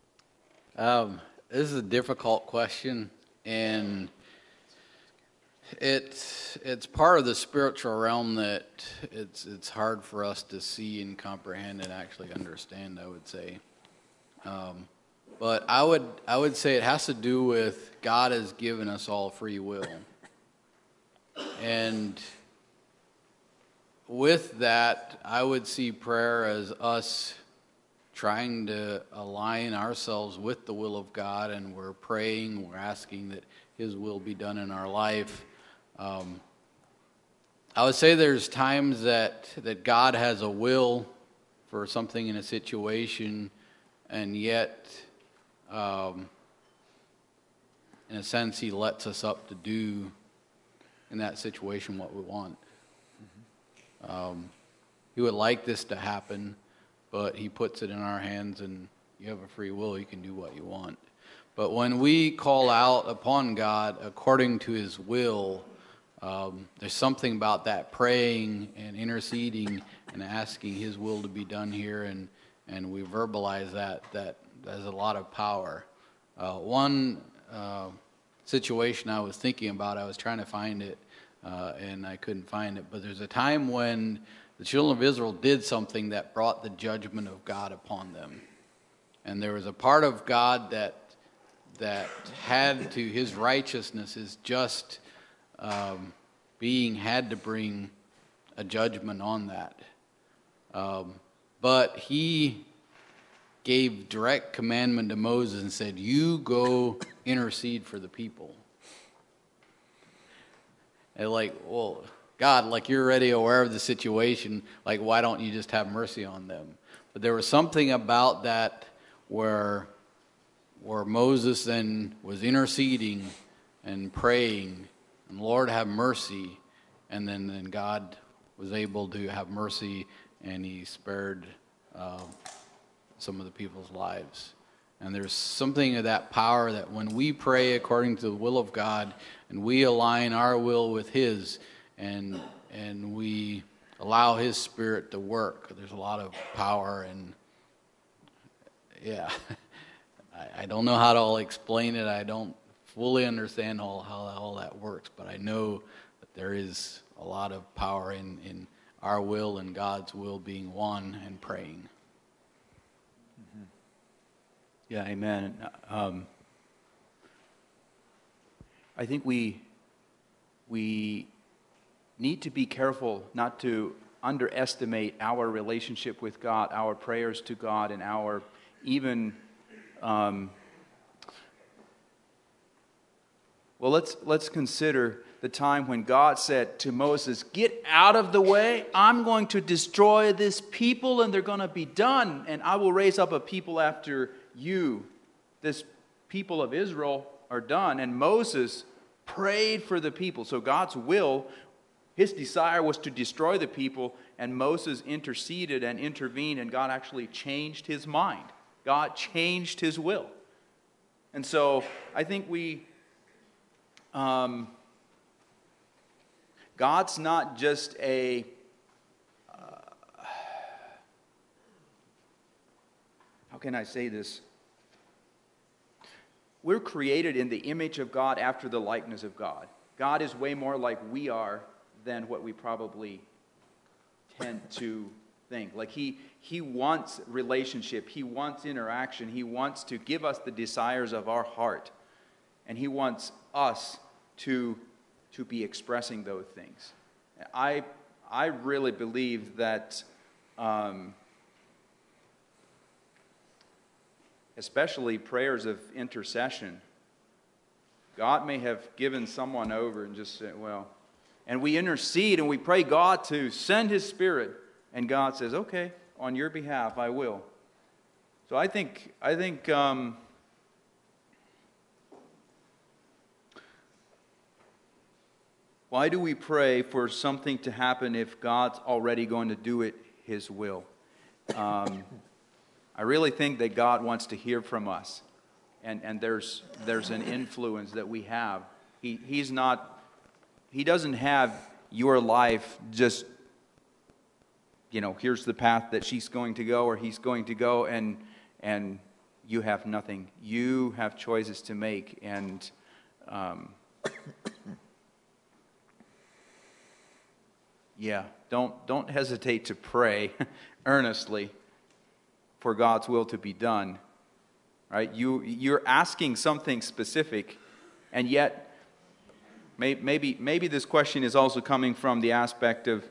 This is a difficult question, and it's part of the spiritual realm that it's hard for us to see and comprehend and actually understand, I would say. But I would say it has to do with God has given us all free will. And with that, I would see prayer as us trying to align ourselves with the will of God, and we're praying, we're asking that His will be done in our life. I would say there's times that God has a will for something in a situation, and yet, in a sense, He lets us up to do in that situation what we want. He would like this to happen, but He puts it in our hands, and you have a free will. You can do what you want. But when we call out upon God according to His will, there's something about that praying and interceding and asking His will to be done here, and we verbalize that has a lot of power. One situation I was thinking about, I was trying to find it, and I couldn't find it, but there's a time when the children of Israel did something that brought the judgment of God upon them. And there was a part of God that had to, His righteousness is just being had to bring a judgment on that. But He gave direct commandment to Moses and said, you go intercede for the people. And like, well, God, like you're already aware of the situation, like why don't you just have mercy on them? But there was something about that where Moses then was interceding and praying, and Lord have mercy, and then God was able to have mercy, and He spared some of the people's lives. And there's something of that power that when we pray according to the will of God, and we align our will with His, and we allow His Spirit to work, there's a lot of power. And yeah, I don't know how to all explain it. I don't fully understand how all that works, but I know that there is a lot of power in our will and God's will being one and praying. Mm-hmm. Yeah, amen. I think we need to be careful not to underestimate our relationship with God, our prayers to God, and our even well, let's consider the time when God said to Moses, "Get out of the way. I'm going to destroy this people, and they're going to be done, and I will raise up a people after you." This people of Israel are done, and Moses prayed for the people. So God's will, His desire was to destroy the people, and Moses interceded and intervened, and God actually changed His mind. God changed His will. And so I think God's not just a how can I say this? We're created in the image of God after the likeness of God. God is way more like we are than what we probably tend to think. Like He wants relationship. He wants interaction. He wants to give us the desires of our heart. And He wants us to be expressing those things. I really believe that especially prayers of intercession, God may have given someone over and just said, well, and we intercede and we pray God to send His Spirit, and God says, okay, on your behalf I will. So I think why do we pray for something to happen if God's already going to do it His will? I really think that God wants to hear from us, and there's an influence that we have. He doesn't have your life just, here's the path that she's going to go or he's going to go, and you have nothing. You have choices to make, and Yeah, don't hesitate to pray earnestly for God's will to be done. Right? You're asking something specific, and yet maybe this question is also coming from the aspect of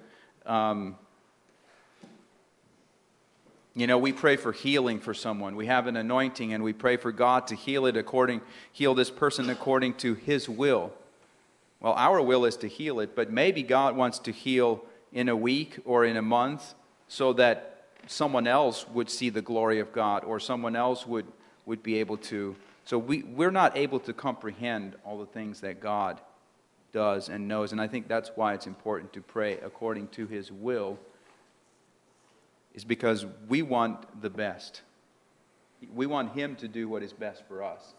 we pray for healing for someone. We have an anointing, and we pray for God to heal this person according to His will. Well, our will is to heal it, but maybe God wants to heal in a week or in a month so that someone else would see the glory of God, or someone else would be able to. So we're not able to comprehend all the things that God does and knows, and I think that's why it's important to pray according to His will, is because we want the best. We want Him to do what is best for us.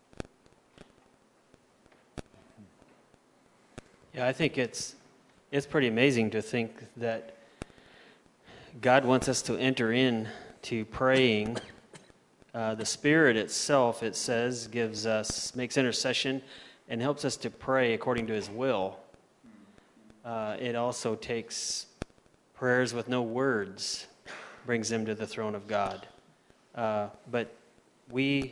Yeah, I think it's pretty amazing to think that God wants us to enter in to praying. The Spirit itself, it says, makes intercession and helps us to pray according to His will. It also takes prayers with no words, brings them to the throne of God. But we're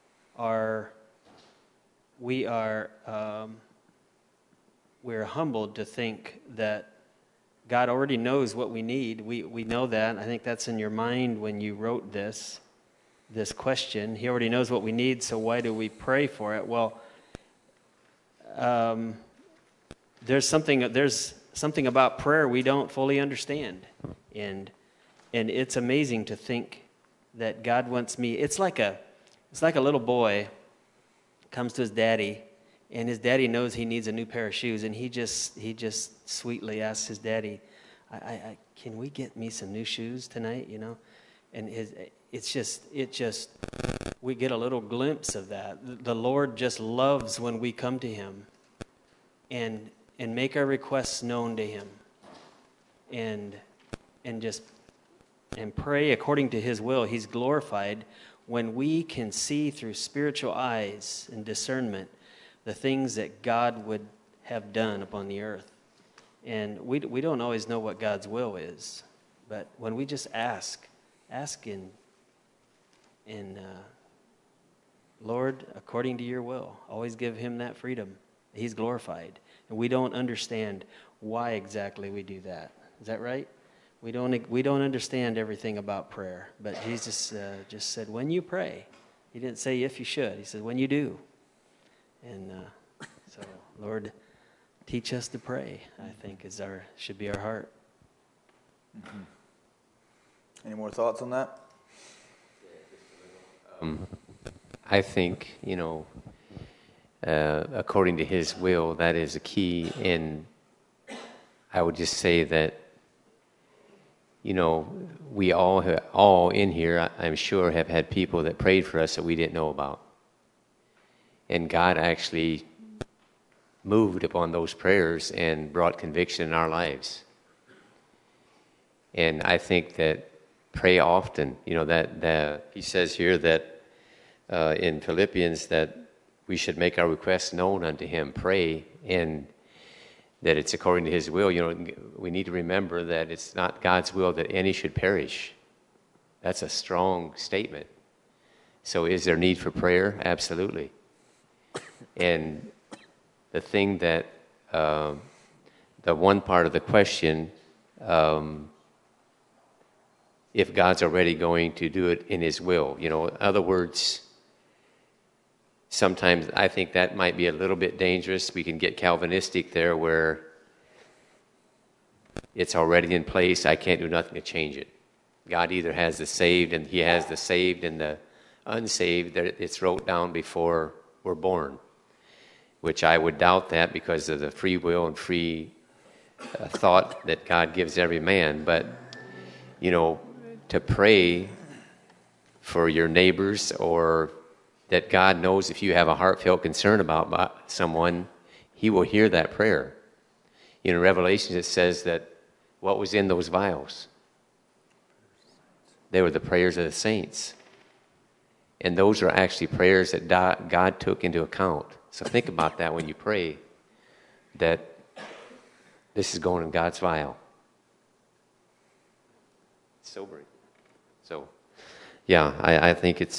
humbled to think that God already knows what we need. We know that. I think that's in your mind when you wrote this question. He already knows what we need, so why do we pray for it? Well, there's something about prayer we don't fully understand, and it's amazing to think that God wants me. It's like a little boy comes to his daddy, and his daddy knows he needs a new pair of shoes, and he just sweetly asks his daddy, "Can we get me some new shoes tonight?" And we get a little glimpse of that. The Lord just loves when we come to Him and make our requests known to Him, and pray according to His will. He's glorified when we can see through spiritual eyes and discernment the things that God would have done upon the earth. And we don't always know what God's will is, but when we just ask in Lord, according to your will, always give Him that freedom. He's glorified. And we don't understand why exactly we do that. Is that right? We don't understand everything about prayer, but Jesus just said, when you pray. He didn't say if you should. He said, when you do. And so, Lord, teach us to pray, I think, should be our heart. Mm-hmm. Any more thoughts on that? I think, according to His will, that is a key. And I would just say that, we all in here, I'm sure, have had people that prayed for us that we didn't know about. And God actually moved upon those prayers and brought conviction in our lives. And I think that pray often. That He says here that in Philippians that we should make our requests known unto Him, pray, and that it's according to His will. We need to remember that it's not God's will that any should perish. That's a strong statement. So is there need for prayer? Absolutely. And the thing that, the one part of the question, if God's already going to do it in His will. In other words, sometimes I think that might be a little bit dangerous. We can get Calvinistic there where it's already in place. I can't do nothing to change it. God either has the saved, and He has the saved and the unsaved. That it's wrote down before we're born, which I would doubt that because of the free will and free thought that God gives every man. But, to pray for your neighbors, or that God knows if you have a heartfelt concern about someone, He will hear that prayer. In Revelation, it says that what was in those vials? They were the prayers of the saints. And those are actually prayers that God took into account. So think about that when you pray, that this is going in God's vial. It's sobering. So, yeah, I think it's,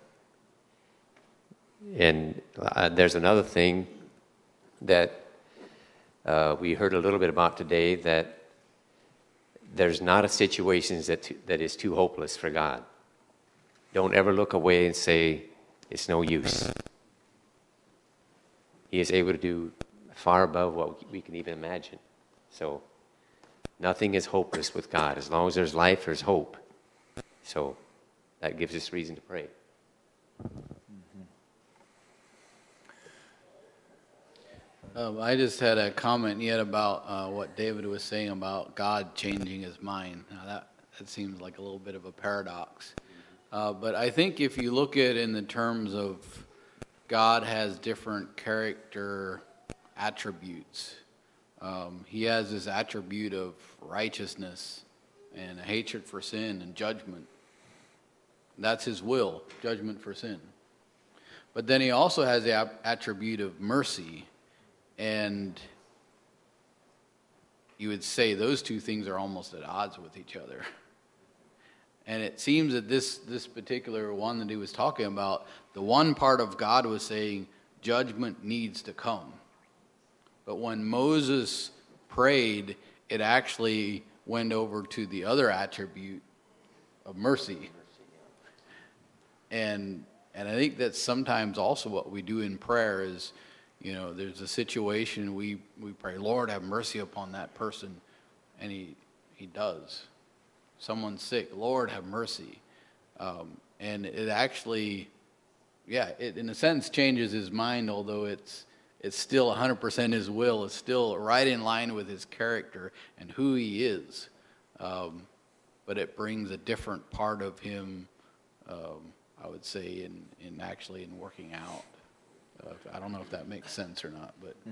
and there's another thing that we heard a little bit about today, that there's not a situation that is too hopeless for God. Don't ever look away and say, it's no use. He is able to do far above what we can even imagine. So nothing is hopeless with God. As long as there's life, there's hope. So that gives us reason to pray. I just had a comment yet about what David was saying about God changing his mind. Now that seems like a little bit of a paradox. But I think if you look at it in the terms of God has different character attributes. He has this attribute of righteousness and a hatred for sin and judgment. That's his will, judgment for sin. But then he also has the attribute of mercy. And you would say those two things are almost at odds with each other. And it seems that this particular one that he was talking about, the one part of God was saying judgment needs to come. But when Moses prayed, it actually went over to the other attribute of mercy. And I think that's sometimes also what we do in prayer is, you know, there's a situation we pray, Lord, have mercy upon that person, and he does. Someone's sick, Lord, have mercy. And it actually, it in a sense changes his mind, although it's still 100% his will. It's still right in line with his character and who he is. But it brings a different part of him, I would say, in working out. I don't know if that makes sense or not, but.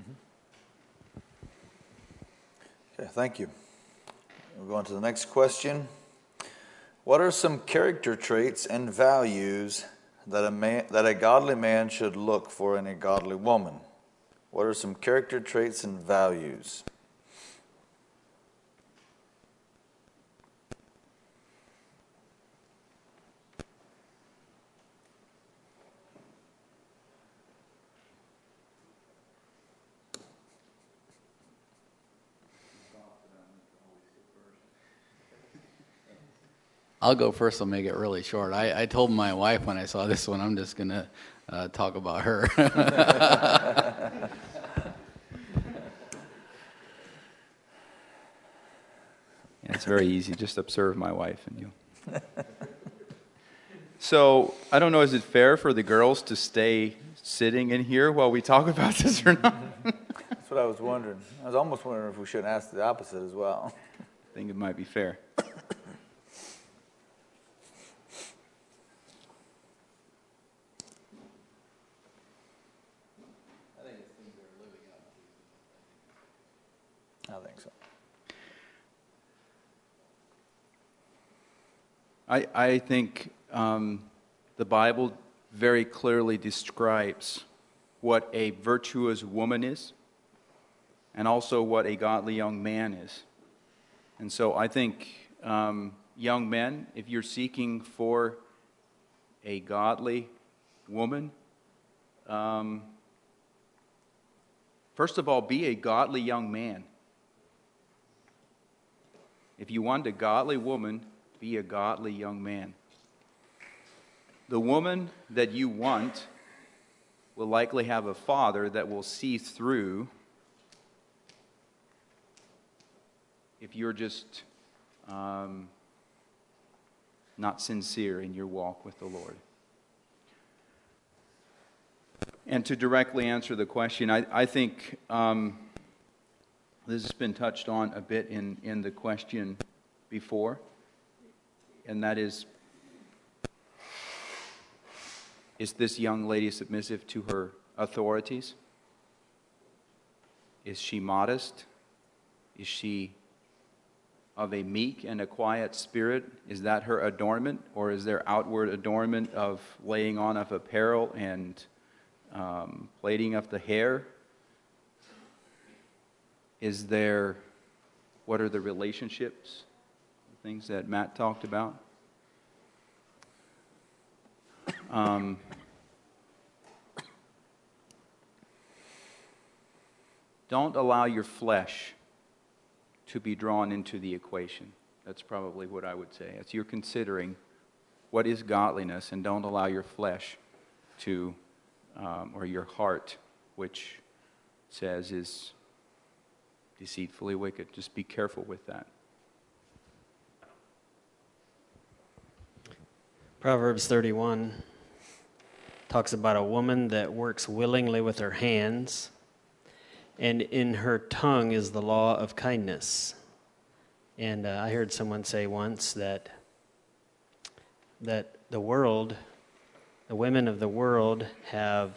Okay, thank you. We'll go on to the next question. What are some character traits and values that a godly man should look for in a godly woman? What are some character traits and values? I'll go first. I'll make it really short. I told my wife when I saw this one, I'm just going to talk about her. It's very easy. Just observe my wife and you. So, I don't know, is it fair for the girls to stay sitting in here while we talk about this or not? That's what I was wondering. I was almost wondering if we shouldn't ask the opposite as well. I think it might be fair. I think so. I think the Bible very clearly describes what a virtuous woman is and also what a godly young man is. And so I think young men, if you're seeking for a godly woman, first of all, be a godly young man. If you want a godly woman, be a godly young man. The woman that you want will likely have a father that will see through if you're just not sincere in your walk with the Lord. And to directly answer the question, I think this has been touched on a bit in the question before, and that is this young lady submissive to her authorities? Is she modest? Is she of a meek and a quiet spirit? Is that her adornment, or is there outward adornment of laying on of apparel and plaiting of the hair? What are the relationships things that Matt talked about. Don't allow your flesh to be drawn into the equation. That's probably what I would say. As you're considering what is godliness, and don't allow your flesh to, or your heart, which says is deceitfully wicked. Just be careful with that. Proverbs 31 talks about a woman that works willingly with her hands, and in her tongue is the law of kindness. And I heard someone say once that the world, the women of the world have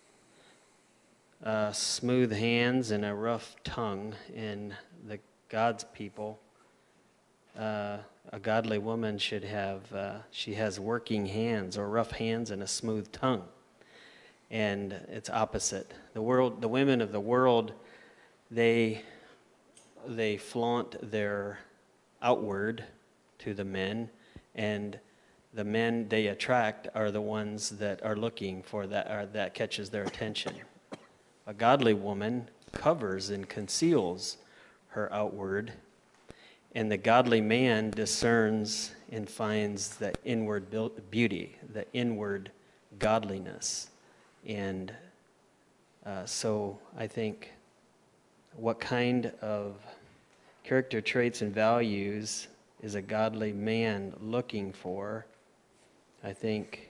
smooth hands and a rough tongue, and the God's people, a godly woman should have, she has working hands or rough hands and a smooth tongue. And it's opposite. The women of the world, they flaunt their outward to the men, and the men they attract are the ones that are looking for that, or that catches their attention. A godly woman covers and conceals her outward, and the godly man discerns and finds the inward beauty, the inward godliness. And so I think what kind of character traits and values is a godly man looking for? I think,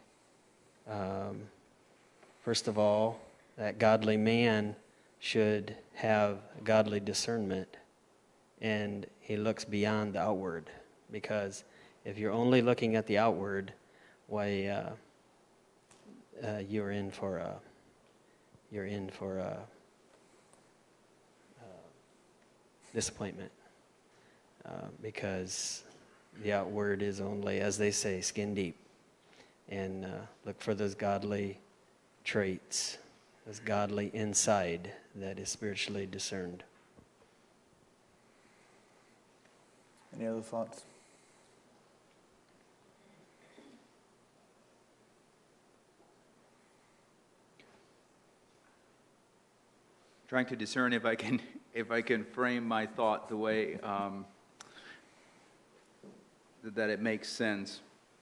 first of all, that godly man should have godly discernment, and he looks beyond the outward. Because if you're only looking at the outward, why you're in for a disappointment, because the outward is only, as they say, skin deep. And look for those godly traits, this godly inside that is spiritually discerned. Any other thoughts? Trying to discern if I can frame my thought the way that it makes sense.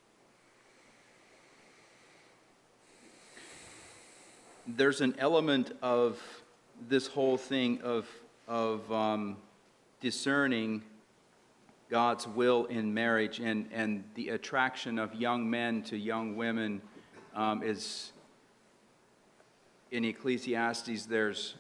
There's an element of this whole thing of discerning God's will in marriage, and the attraction of young men to young women is, in Ecclesiastes, there's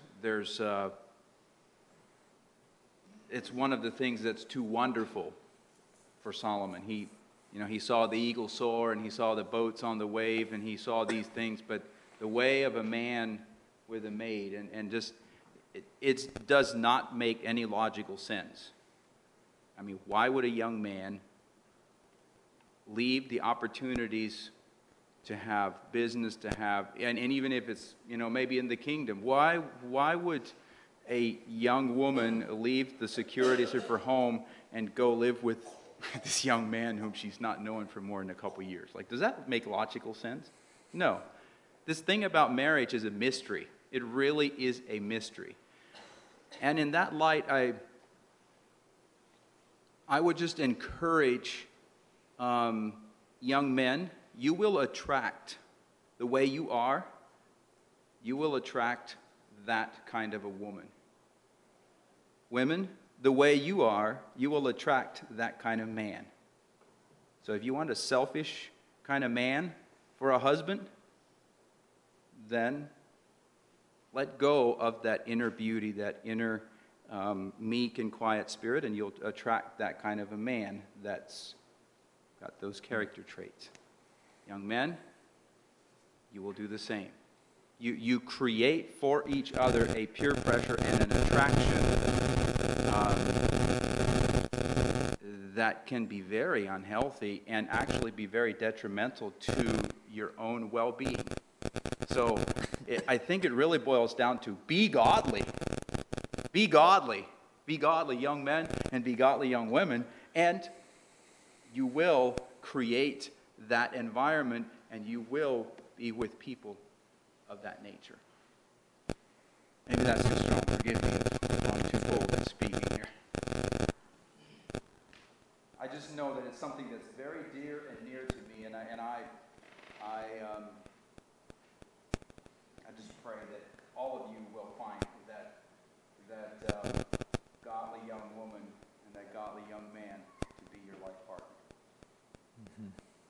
it's one of the things that's too wonderful for Solomon. He saw the eagle soar, and he saw the boats on the wave, and he saw these things, but the way of a man with a maid, and just it does not make any logical sense. I mean, why would a young man leave the opportunities to have business, to have, and even if it's, maybe in the kingdom, why would a young woman leave the securities of her home and go live with this young man whom she's not known for more than a couple years? Like, does that make logical sense? No. This thing about marriage is a mystery. It really is a mystery. And in that light, I would just encourage young men, you will attract, the way you are, you will attract that kind of a woman. Women, the way you are, you will attract that kind of man. So if you want a selfish kind of man for a husband, then let go of that inner beauty, that inner meek and quiet spirit, and you'll attract that kind of a man that's got those character traits. Young men, you will do the same. You create for each other a peer pressure and an attraction that can be very unhealthy and actually be very detrimental to your own well-being. So I think it really boils down to be godly. Be godly. Be godly young men and be godly young women. And you will create that environment, and you will be with people of that nature. Maybe that's too strong. Forgive me if I'm too bold in speaking here. I just know that it's something that's very dear and near to me, and I just pray that all of you will find that godly young woman and that godly young man to be your life partner. Mm-hmm.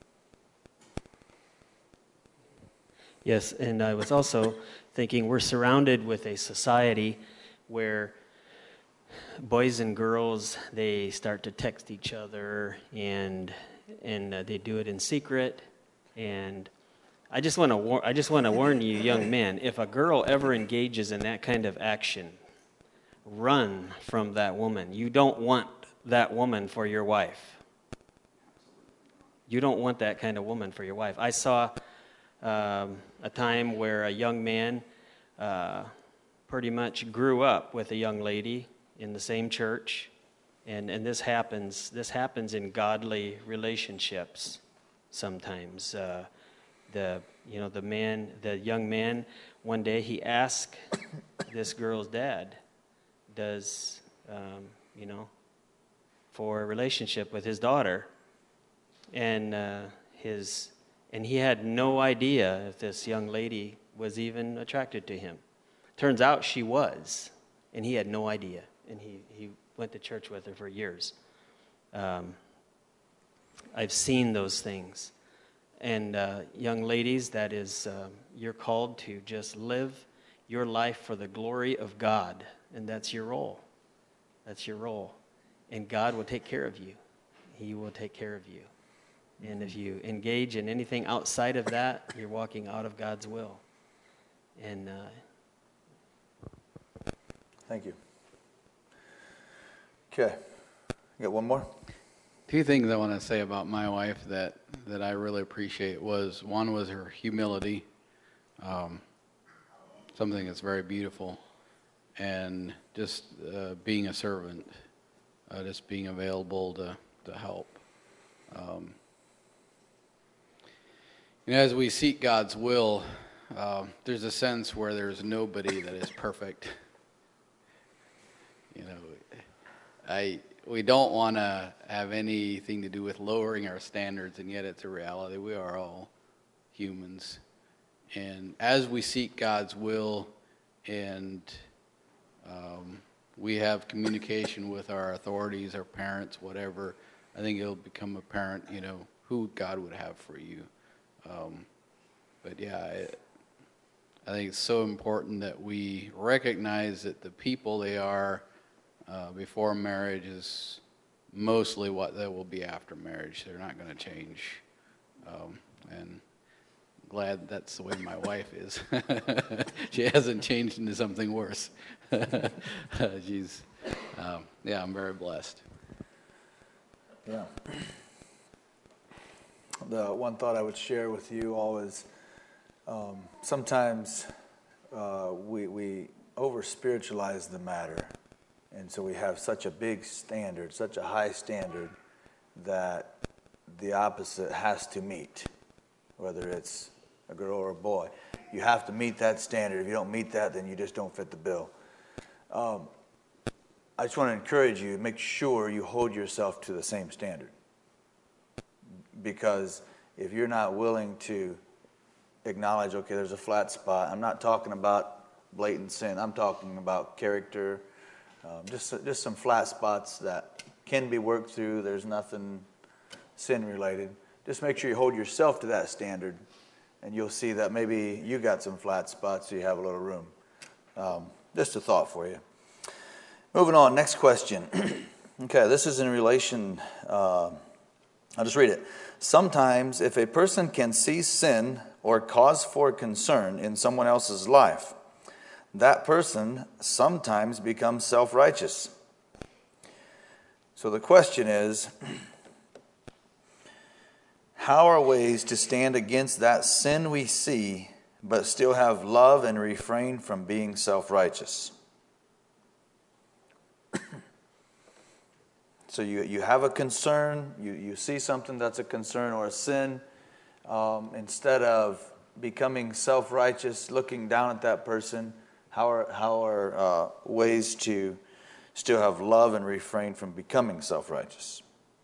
Yes, and I was also thinking we're surrounded with a society where boys and girls, they start to text each other, and they do it in secret. And I just want to warn you, young men, if a girl ever engages in that kind of action, run from that woman. You don't want that woman for your wife. You don't want that kind of woman for your wife. I saw a time where a young man pretty much grew up with a young lady in the same church, and this happens in godly relationships sometimes. The young man, one day he asked this girl's dad, for a relationship with his daughter, and he had no idea if this young lady was even attracted to him. Turns out she was, and he had no idea, and he went to church with her for years. I've seen those things. And young ladies, that is, you're called to just live your life for the glory of God, and that's your role. That's your role. And God will take care of you. He will take care of you. And if you engage in anything outside of that, you're walking out of God's will. And thank you. Okay. You got one more? Two things I want to say about my wife that I really appreciate one was her humility, something that's very beautiful, and just being a servant, just being available to help. As we seek God's will, there's a sense where there's nobody that is perfect. We don't want to have anything to do with lowering our standards, and yet it's a reality. We are all humans. And as we seek God's will and we have communication with our authorities, our parents, whatever, I think it'll become apparent, who God would have for you. But yeah, I think it's so important that we recognize that the people they are before marriage is mostly what they will be after marriage. They're not going to change. And glad that's the way my wife is. She hasn't changed into something worse. I'm very blessed. Yeah. The one thought I would share with you all is sometimes we over-spiritualize the matter. And so we have such a big standard, such a high standard, that the opposite has to meet, whether it's a girl or a boy. You have to meet that standard. If you don't meet that, then you just don't fit the bill. I just want to encourage you, make sure you hold yourself to the same standard. Because if you're not willing to acknowledge, okay, there's a flat spot, I'm not talking about blatant sin, I'm talking about character, just some flat spots that can be worked through. There's nothing sin related. Just make sure you hold yourself to that standard, and you'll see that maybe you got some flat spots, so you have a little room. Just a thought for you. Moving on, next question. Okay, this is in relation, I'll just read it. Sometimes if a person can see sin or cause for concern in someone else's life, that person sometimes becomes self-righteous. So the question is, how are ways to stand against that sin we see, but still have love and refrain from being self-righteous? So you have a concern, you see something that's a concern or a sin, instead of becoming self-righteous, looking down at that person, how are ways to still have love and refrain from becoming self-righteous?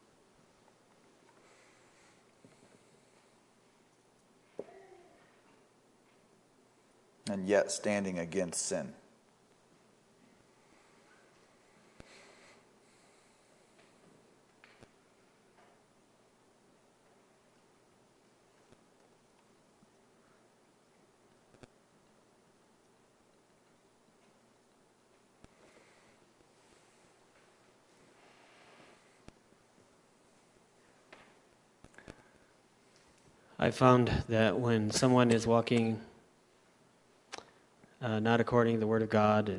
And yet standing against sin. I found that when someone is walking not according to the Word of God,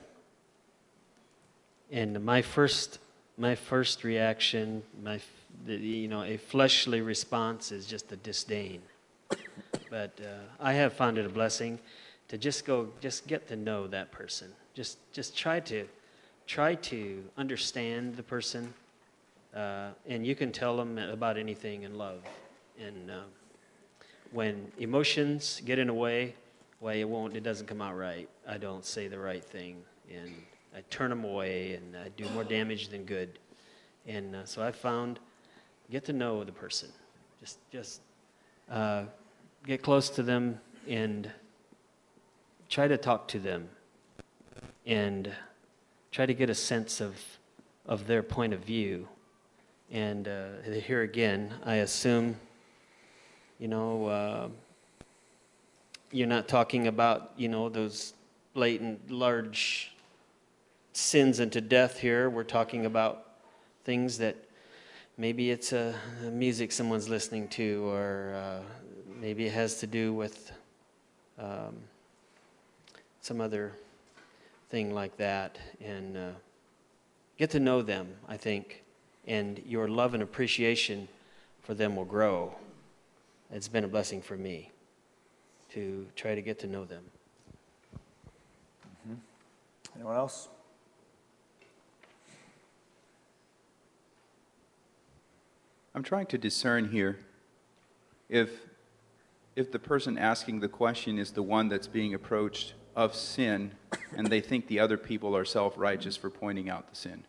and my first reaction, a fleshly response is just a disdain. But I have found it a blessing to just get to know that person. Just try to understand the person, and you can tell them about anything in love. And when emotions get in the way, well, it doesn't come out right. I don't say the right thing, and I turn them away, and I do more damage than good. And so I found, get to know the person. Just get close to them and try to talk to them, and try to get a sense of their point of view. And here again, I assume, you're not talking about, those blatant, large sins unto death here. We're talking about things that maybe it's music someone's listening to, or maybe it has to do with some other thing like that. And get to know them, I think, and your love and appreciation for them will grow. It's been a blessing for me to try to get to know them. Mm-hmm. Anyone else? I'm trying to discern here if the person asking the question is the one that's being approached of sin, and they think the other people are self-righteous for pointing out the sin.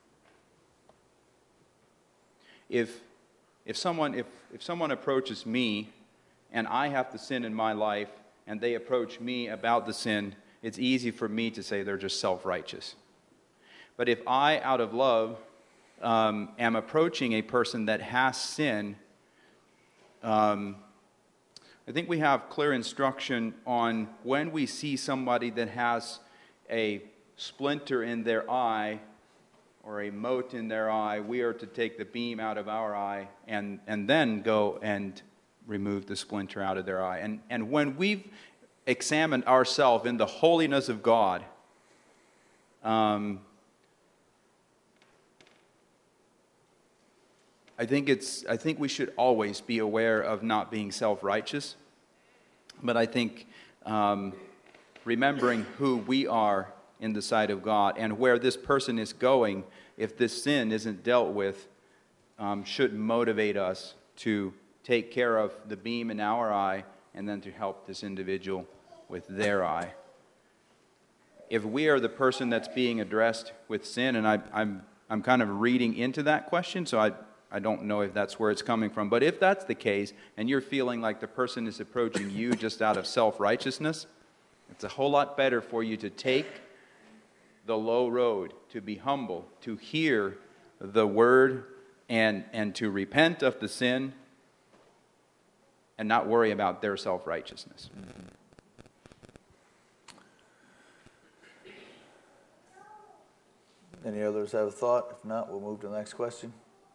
If someone approaches me and I have the sin in my life and they approach me about the sin, it's easy for me to say they're just self-righteous. But if I, out of love, am approaching a person that has sin, I think we have clear instruction on when we see somebody that has a splinter in their eye or a mote in their eye, we are to take the beam out of our eye and then go and remove the splinter out of their eye. And when we've examined ourselves in the holiness of God, I think we should always be aware of not being self-righteous. But I think remembering who we are in the sight of God and where this person is going, if this sin isn't dealt with, should motivate us to take care of the beam in our eye and then to help this individual with their eye. If we are the person that's being addressed with sin, and I'm kind of reading into that question, so I don't know if that's where it's coming from, but if that's the case and you're feeling like the person is approaching you just out of self-righteousness, it's a whole lot better for you to take the low road, to be humble, to hear the word and to repent of the sin and not worry about their self-righteousness. Any others have a thought? If not, we'll move to the next question.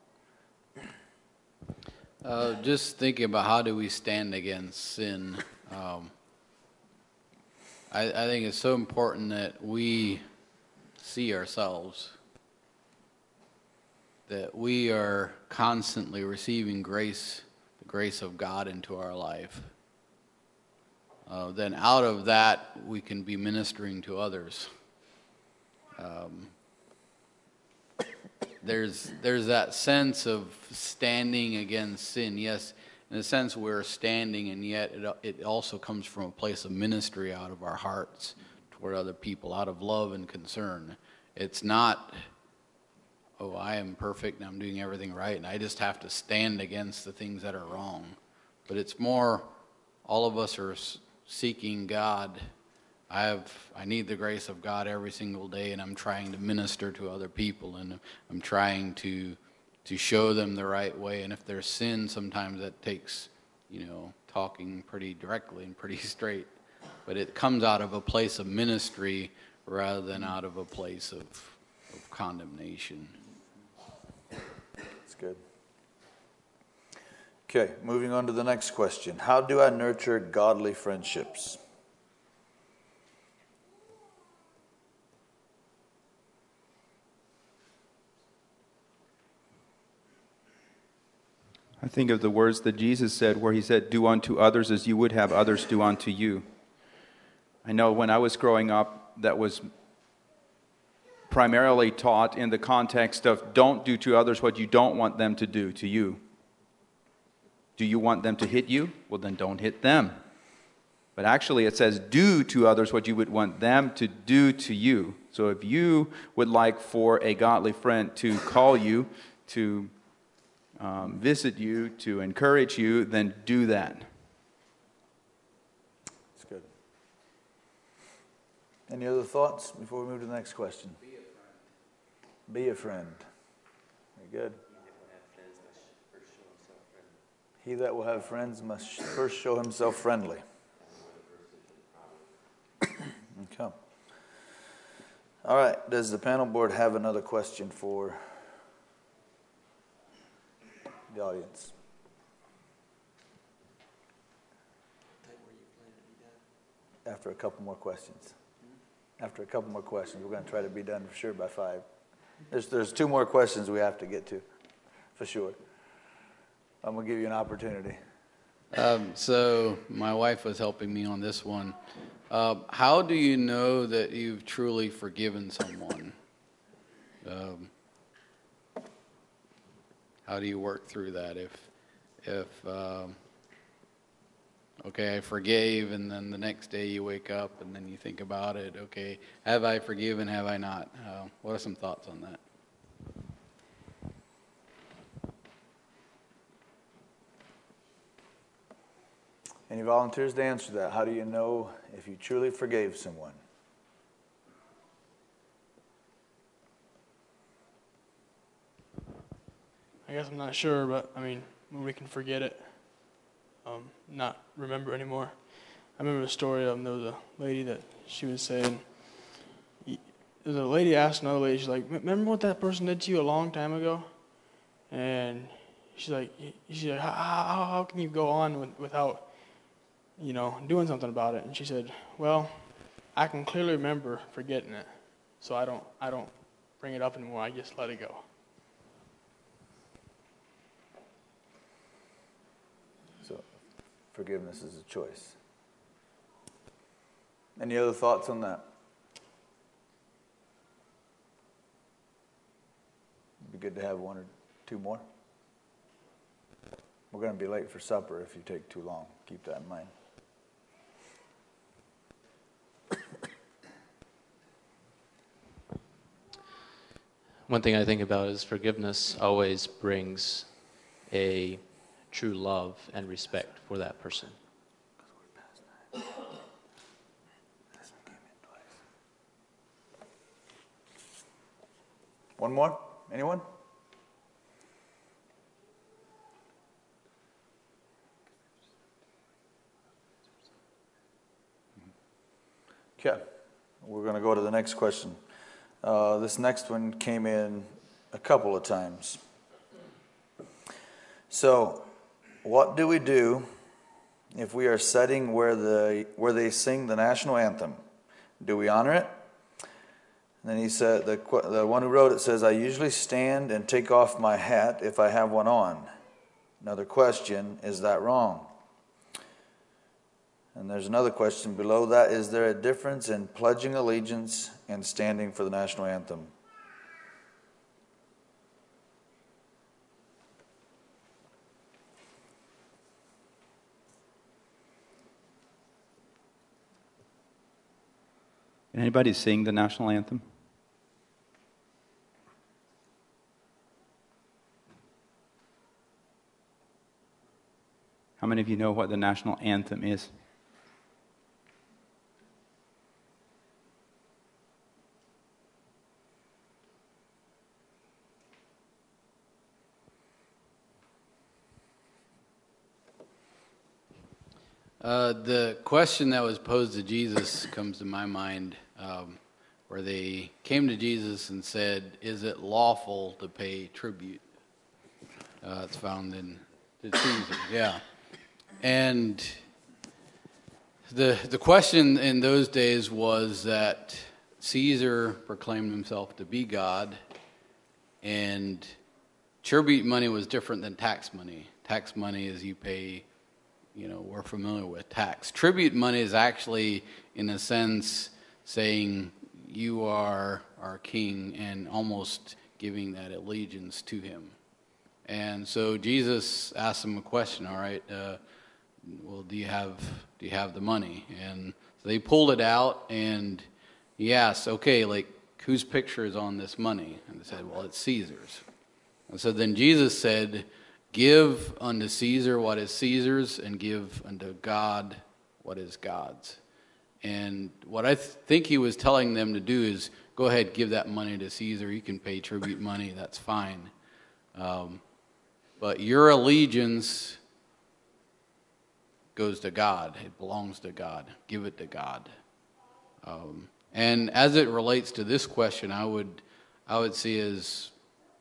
Just thinking about how do we stand against sin. I think it's so important that we see ourselves, that we are constantly receiving grace, the grace of God into our life. Then out of that, we can be ministering to others. there's that sense of standing against sin. Yes, in a sense we're standing, and yet it also comes from a place of ministry out of our hearts toward other people, out of love and concern. It's not, oh, I am perfect and I'm doing everything right and I just have to stand against the things that are wrong. But it's more, all of us are seeking God. I need the grace of God every single day, and I'm trying to minister to other people, and I'm trying to show them the right way. And if there's sin, sometimes that takes, talking pretty directly and pretty straight. But it comes out of a place of ministry rather than out of a place of condemnation. That's good. Okay, moving on to the next question. How do I nurture godly friendships? I think of the words that Jesus said, where he said, "Do unto others as you would have others do unto you." I know when I was growing up, that was primarily taught in the context of don't do to others what you don't want them to do to you. Do you want them to hit you? Well, then don't hit them. But actually it says do to others what you would want them to do to you. So if you would like for a godly friend to call you, to visit you, to encourage you, then do that. That's good. Any other thoughts before we move to the next question? Be a friend. Very good. He that will have friends must first show himself friendly. Okay. All right. Does the panel board have another question for the audience? After a couple more questions. After a couple more questions. We're going to try to be done for sure by 5. There's 2 more questions we have to get to, for sure. I'm going to give you an opportunity. So my wife was helping me on this one. How do you know that you've truly forgiven someone? How do you work through that? If okay, I forgave, and then the next day you wake up and then you think about it. Okay, have I forgiven? Have I not? What are some thoughts on that? Any volunteers to answer that? How do you know if you truly forgave someone? I guess I'm not sure, but when we can forget it, not remember anymore. I remember the story of there was a lady that she was saying, there's a lady asked another lady, she's like, remember what that person did to you a long time ago? And she's like, how can you go on without, doing something about it? And she said, well, I can clearly remember forgetting it, so I don't bring it up anymore. I just let it go. So, forgiveness is a choice. Any other thoughts on that? It'd be good to have 1 or 2 more. We're going to be late for supper if you take too long. Keep that in mind. One thing I think about is forgiveness always brings a true love and respect for that person. One more? Anyone? Okay, we're going to go to the next question. This next one came in a couple of times. So, what do we do if we are sitting where they sing the national anthem? Do we honor it? And then he said, the one who wrote it says, I usually stand and take off my hat if I have one on. Another question, is that wrong? And there's another question below that. Is there a difference in pledging allegiance and standing for the national anthem? Can anybody sing the national anthem? How many of you know what the national anthem is? The question that was posed to Jesus comes to my mind, where they came to Jesus and said, "Is it lawful to pay tribute?" It's found in the Caesar, yeah. And the question in those days was that Caesar proclaimed himself to be God, and tribute money was different than tax money. Tax money is you pay, we're familiar with tax. Tribute money is actually, in a sense, saying you are our king and almost giving that allegiance to him. And so Jesus asked him a question, all right, well, do you have the money? And so they pulled it out, and he asked, okay, like, whose picture is on this money? And they said, well, it's Caesar's. And so then Jesus said, give unto Caesar what is Caesar's, and give unto God what is God's. And what I think he was telling them to do is, go ahead, give that money to Caesar. You can pay tribute money, that's fine. But your allegiance goes to God. It belongs to God. Give it to God. And as it relates to this question, I would see as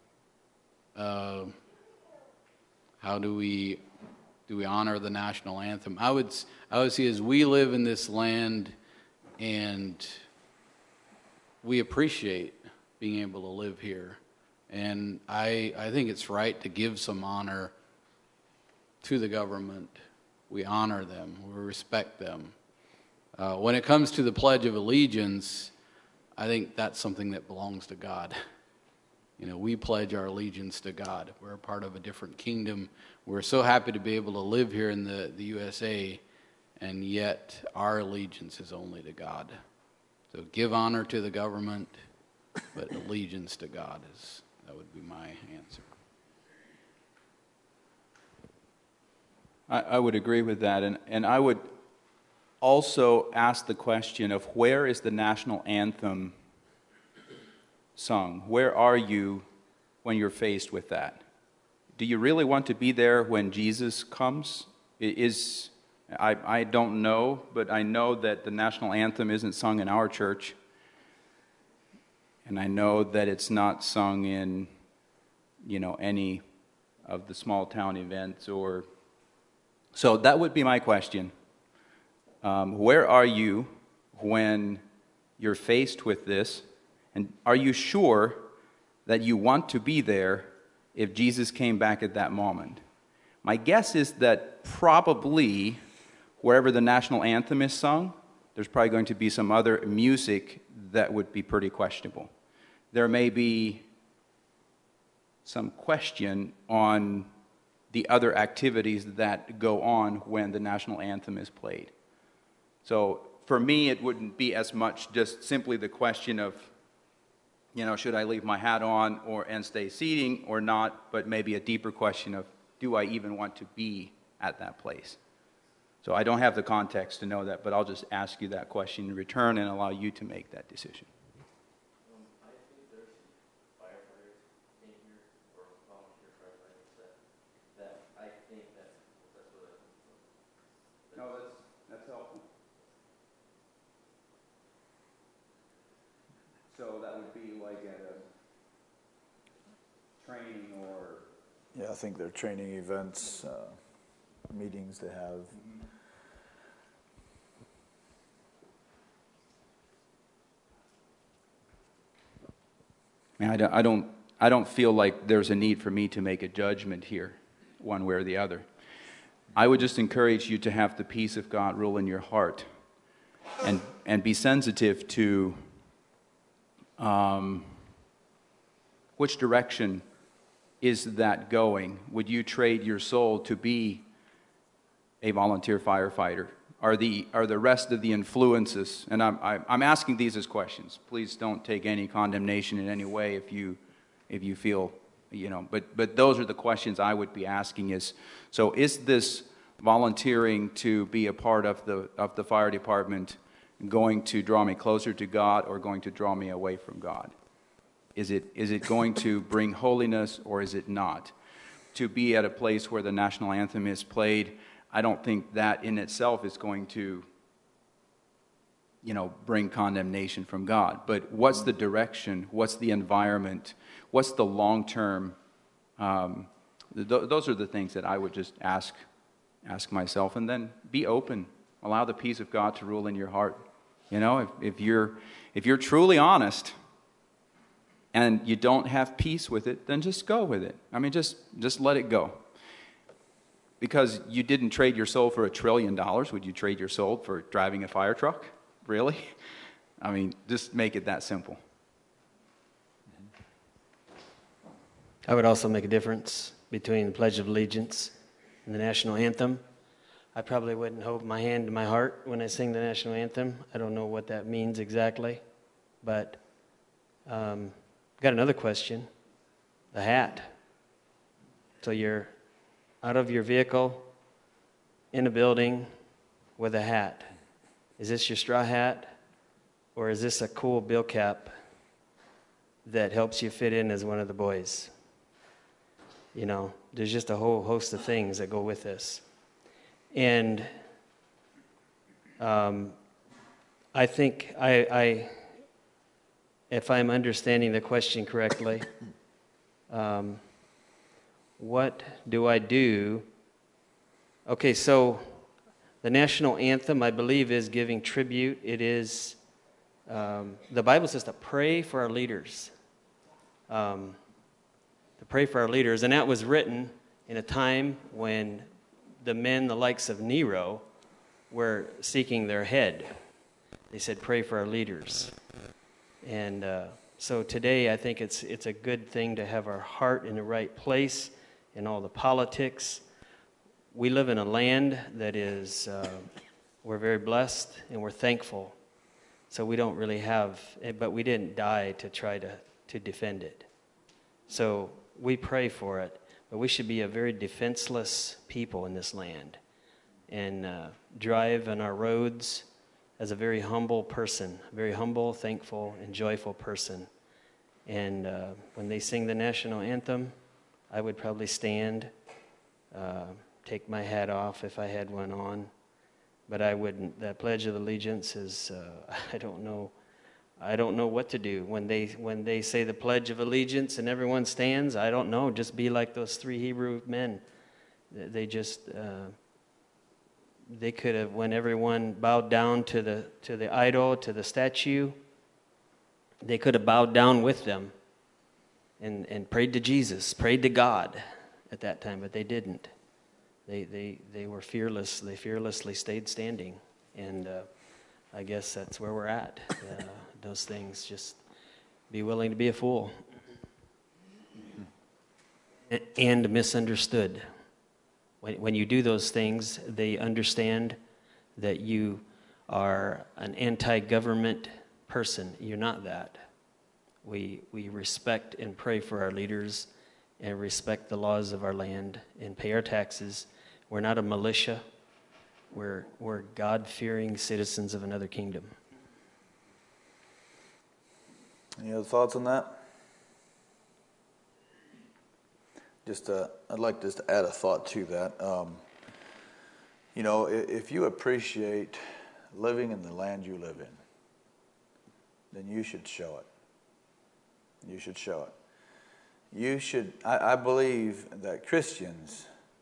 how do we honor the national anthem? I would see as we live in this land and we appreciate being able to live here. And I think it's right to give some honor to the government. We honor them. We respect them. When it comes to the Pledge of Allegiance, I think that's something that belongs to God. We pledge our allegiance to God. We're a part of a different kingdom. We're so happy to be able to live here in the USA, and yet our allegiance is only to God. So give honor to the government, but allegiance to God that would be my answer. I would agree with that, and I would also ask the question of where is the national anthem sung? Where are you when you're faced with that? Do you really want to be there when Jesus comes? I don't know, but I know that the national anthem isn't sung in our church, and I know that it's not sung in any of the small town events or. So that would be my question. Where are you when you're faced with this? And are you sure that you want to be there if Jesus came back at that moment? My guess is that probably wherever the national anthem is sung, there's probably going to be some other music that would be pretty questionable. There may be some question on the other activities that go on when the national anthem is played. So for me, it wouldn't be as much just simply the question of, should I leave my hat on and stay seating or not, but maybe a deeper question of, do I even want to be at that place? So I don't have the context to know that, but I'll just ask you that question in return and allow you to make that decision. I think there's firefighters in here, or volunteer firefighters that I think that's what I. No, that's helpful. So that would be like at a training or. Yeah, I think they're training events, meetings they have. I don't feel like there's a need for me to make a judgment here, one way or the other. I would just encourage you to have the peace of God rule in your heart, and be sensitive to which direction is that going. Would you trade your soul to be a volunteer firefighter? are the rest of the influences? And I'm asking these as questions. Please don't take any condemnation in any way if you feel, but those are the questions I would be asking is this volunteering to be a part of the fire department going to draw me closer to God or going to draw me away from God? Is it going to bring holiness or is it not? To be at a place where the national anthem is played, I don't think that in itself is going to, bring condemnation from God. But what's the direction? What's the environment? What's the long term? Those are the things that I would just ask myself, and then be open. Allow the peace of God to rule in your heart. If you're truly honest and you don't have peace with it, then just go with it. I mean, just let it go. Because you didn't trade your soul for $1 trillion, would you trade your soul for driving a fire truck? Really? I mean, just make it that simple. I would also make a difference between the Pledge of Allegiance and the national anthem. I probably wouldn't hold my hand to my heart when I sing the national anthem. I don't know what that means exactly. But got another question. The hat. So you're out of your vehicle, in a building, with a hat. Is this your straw hat? Or is this a cool bill cap that helps you fit in as one of the boys? There's just a whole host of things that go with this. And I think if I'm understanding the question correctly, what do I do? Okay, so the national anthem, I believe, is giving tribute. It is, the Bible says to pray for our leaders. To pray for our leaders. And that was written in a time when the men, the likes of Nero, were seeking their head. They said, pray for our leaders. And so today I think it's a good thing to have our heart in the right place in all the politics. We live in a land that is, we're very blessed and we're thankful. So we don't really have, but we didn't die to try to defend it. So we pray for it, but we should be a very defenseless people in this land and drive on our roads as a very humble person, a very humble, thankful, and joyful person. And when they sing the national anthem, I would probably stand, take my hat off if I had one on, but I wouldn't. That Pledge of Allegiance is, I don't know what to do. When they say the Pledge of Allegiance and everyone stands, I don't know. Just be like those 3 Hebrew men. They just, they could have, when everyone bowed down to the idol, to the statue, they could have bowed down with them and prayed to Jesus, prayed to God at that time, but they didn't. They were fearless. They fearlessly stayed standing, and I guess that's where we're at. Those things, just be willing to be a fool and misunderstood. When you do those things, they understand that you are an anti-government person. You're not that. We respect and pray for our leaders and respect the laws of our land and pay our taxes. We're not a militia. We're God-fearing citizens of another kingdom. Any other thoughts on that? I'd like just to add a thought to that. If you appreciate living in the land you live in, then you should show it. You should show it. I believe that Christians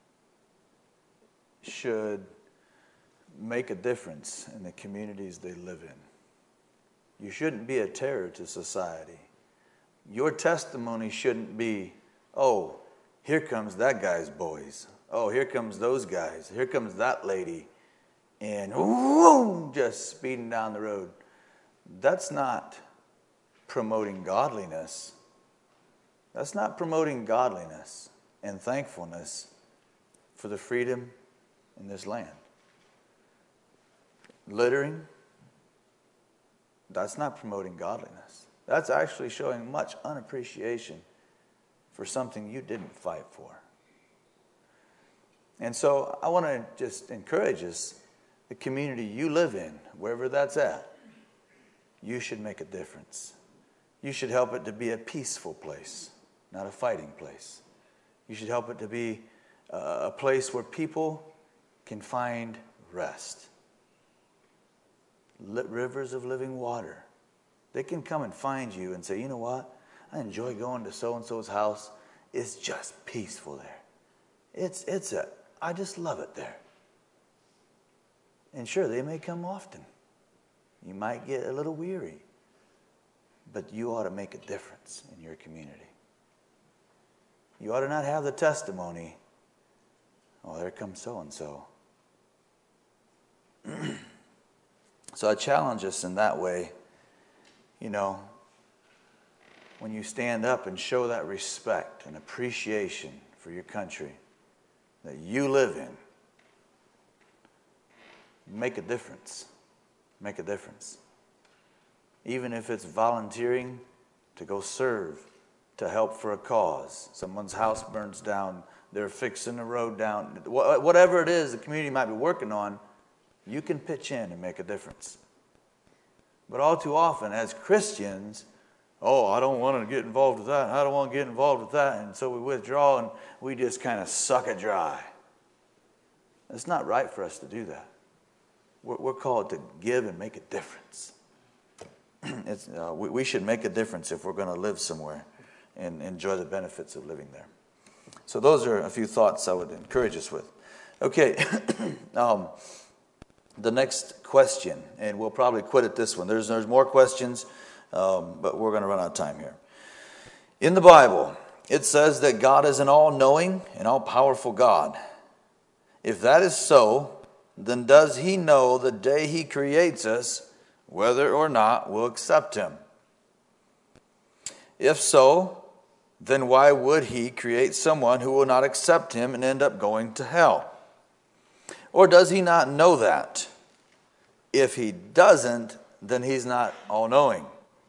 should make a difference in the communities they live in. You shouldn't be a terror to society. Your testimony shouldn't be, oh, here comes that guy's boys. Oh, here comes those guys. Here comes that lady. And whoom, just speeding down the road. That's not promoting godliness. That's not promoting godliness and thankfulness for the freedom in this land. littering, that's not promoting godliness. That's actually showing much unappreciation for something you didn't fight for. And so I want to just encourage us, the community you live in, wherever that's at, you should make a difference. You should help it to be a peaceful place, not a fighting place. You should help it to be a place where people can find rest. Rivers of living water. They can come and find you and say, you know what? I enjoy going to so-and-so's house. It's just peaceful there. I just love it there. And sure, they may come often. You might get a little weary. But you ought to make a difference in your community. You ought to not have the testimony, oh, there comes so-and-so. So I challenge us in that way, you know, when you stand up and show that respect and appreciation for your country that you live in, make a difference. Make a difference. Even if it's volunteering to go serve, to help for a cause. Someone's house burns down, they're fixing the road down. Whatever it is the community might be working on, you can pitch in and make a difference. But all too often, as Christians, oh, I don't want to get involved with that. I don't want to get involved with that. And so we withdraw and we just kind of suck it dry. It's not right for us to do that. We're called to give and make a difference. We should make a difference if we're going to live somewhere and enjoy the benefits of living there. So those are a few thoughts I would encourage us with. Okay, the next question, and we'll probably quit at this one. There's more questions, but we're going to run out of time here. In the Bible, it says that God is an all-knowing and all-powerful God. If that is so, then does he know the day he creates us, whether or not we'll accept him? If so, then why would he create someone who will not accept him and end up going to hell? Or does he not know that? If he doesn't, then he's not all-knowing.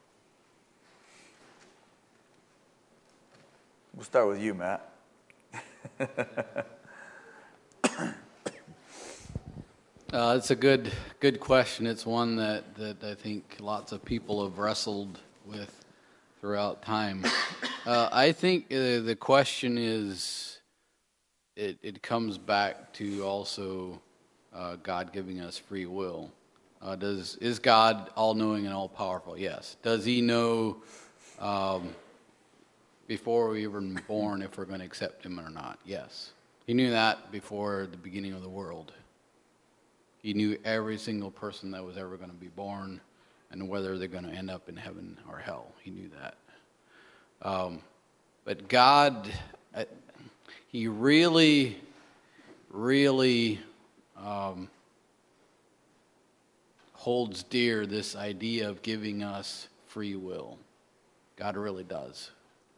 We'll start with you, Matt. It's a good question. It's one that I think lots of people have wrestled with throughout time. I think the question is, it comes back to also God giving us free will. Is God all-knowing and all-powerful? Yes. Does he know before we were even born if we're going to accept him or not? Yes. He knew that before the beginning of the world. He knew every single person that was ever going to be born and whether they're going to end up in heaven or hell. He knew that. But God, he really, really holds dear this idea of giving us free will. God really does.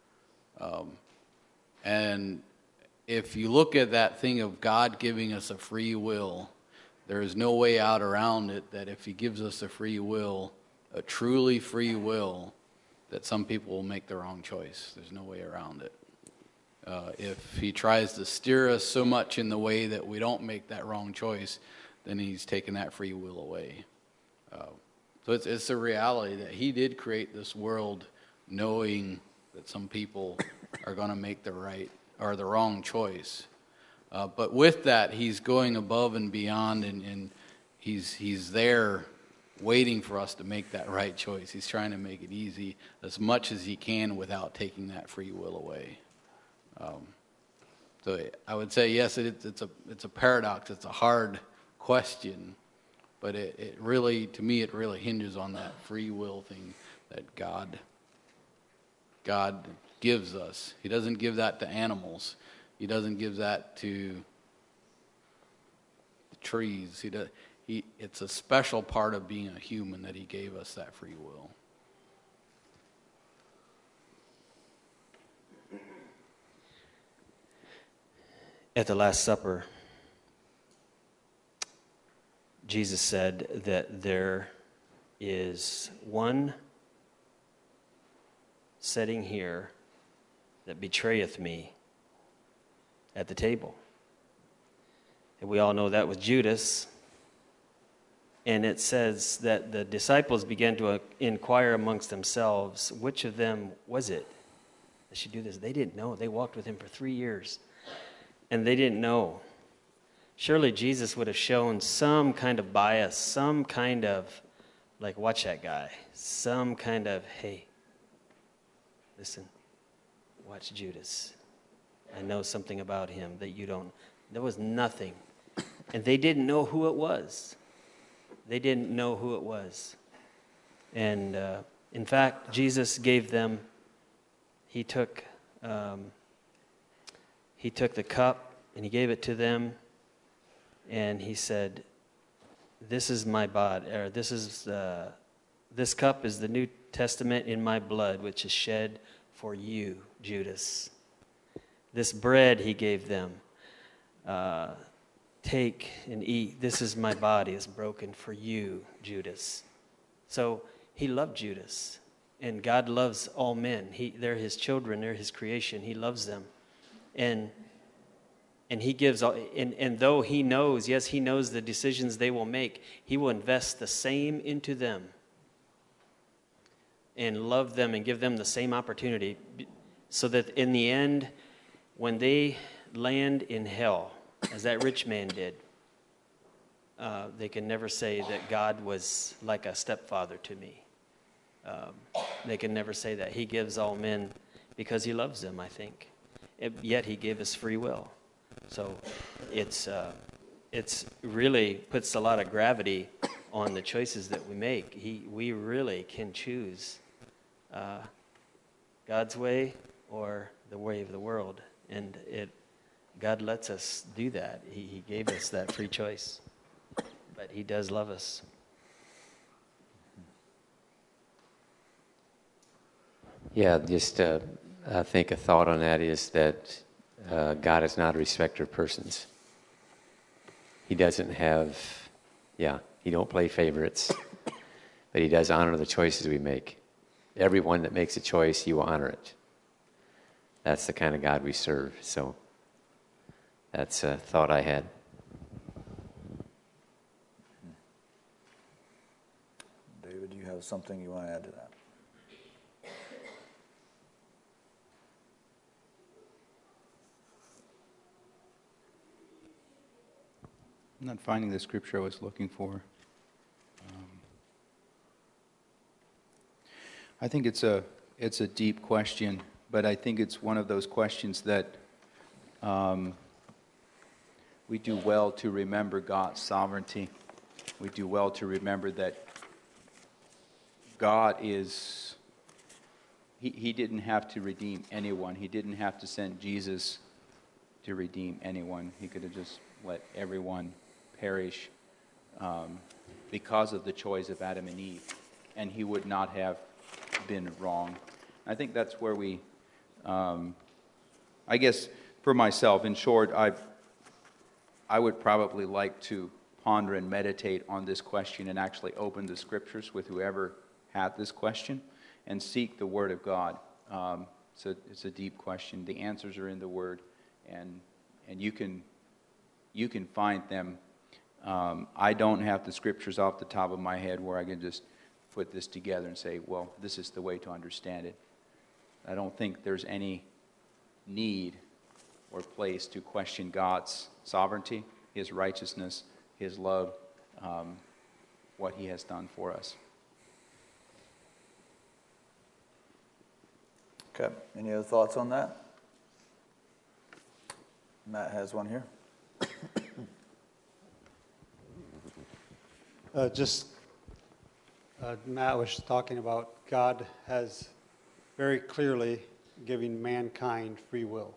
And if you look at that thing of God giving us a free will, there is no way out around it that if he gives us a free will, a truly free will, that some people will make the wrong choice. There's no way around it. If he tries to steer us so much in the way that we don't make that wrong choice, then he's taken that free will away. So it's a reality that he did create this world knowing that some people are going to make the right or the wrong choice. But with that, he's going above and beyond, and he's there waiting for us to make that right choice. He's trying to make it easy as much as he can without taking that free will away. So I would say, yes, it's a paradox. It's a hard question, but it really, to me, it really hinges on that free will thing that God gives us. He doesn't give that to animals. He doesn't give that to the trees. It's a special part of being a human that he gave us that free will. At the Last Supper, Jesus said that there is one sitting here that betrayeth me at the table. And we all know that was Judas. And it says that the disciples began to inquire amongst themselves, which of them was it that should do this? They didn't know. They walked with him for 3 years, and they didn't know. Surely Jesus would have shown some kind of bias, some kind of, like, watch that guy, some kind of, hey, listen, watch Judas. I know something about him that you don't. There was nothing. And they didn't know who it was. They didn't know who it was. And in fact, Jesus gave them, he took the cup and he gave it to them. And he said, this is my body, or this cup is the New Testament in my blood, which is shed for you, Judas. This bread he gave them, take and eat. This is my body, is broken for you, Judas. So he loved Judas, and God loves all men. They're his children, they're his creation. He loves them, and he gives. And though he knows, yes, he knows the decisions they will make, he will invest the same into them, and love them, and give them the same opportunity, so that in the end, when they land in hell, as that rich man did, they can never say that God was like a stepfather to me. They can never say that. He gives all men because he loves them, I think. Yet he gave us free will. So it's really puts a lot of gravity on the choices that we make. We really can choose God's way or the way of the world. And God lets us do that. He gave us that free choice. But he does love us. Yeah, just I think a thought on that is that God is not a respecter of persons. He doesn't have, he don't play favorites, but he does honor the choices we make. Everyone that makes a choice, he will honor it. That's the kind of God we serve. So that's a thought I had. David, do you have something you want to add to that? I'm not finding the scripture I was looking for. I think it's a deep question, but I think it's one of those questions that we do well to remember God's sovereignty. We do well to remember that God is, He didn't have to redeem anyone. He didn't have to send Jesus to redeem anyone. He could have just let everyone perish because of the choice of Adam and Eve, and he would not have been wrong. I think that's where we, I guess for myself, in short, I would probably like to ponder and meditate on this question and actually open the scriptures with whoever had this question and seek the Word of God. It's a deep question. The answers are in the Word, and you can find them. I don't have the scriptures off the top of my head where I can just put this together and say, well, this is the way to understand it. I don't think there's any need or place to question God's sovereignty, His righteousness, His love, what He has done for us. Okay. Any other thoughts on that? Matt has one here. Matt was talking about God has very clearly given mankind free will.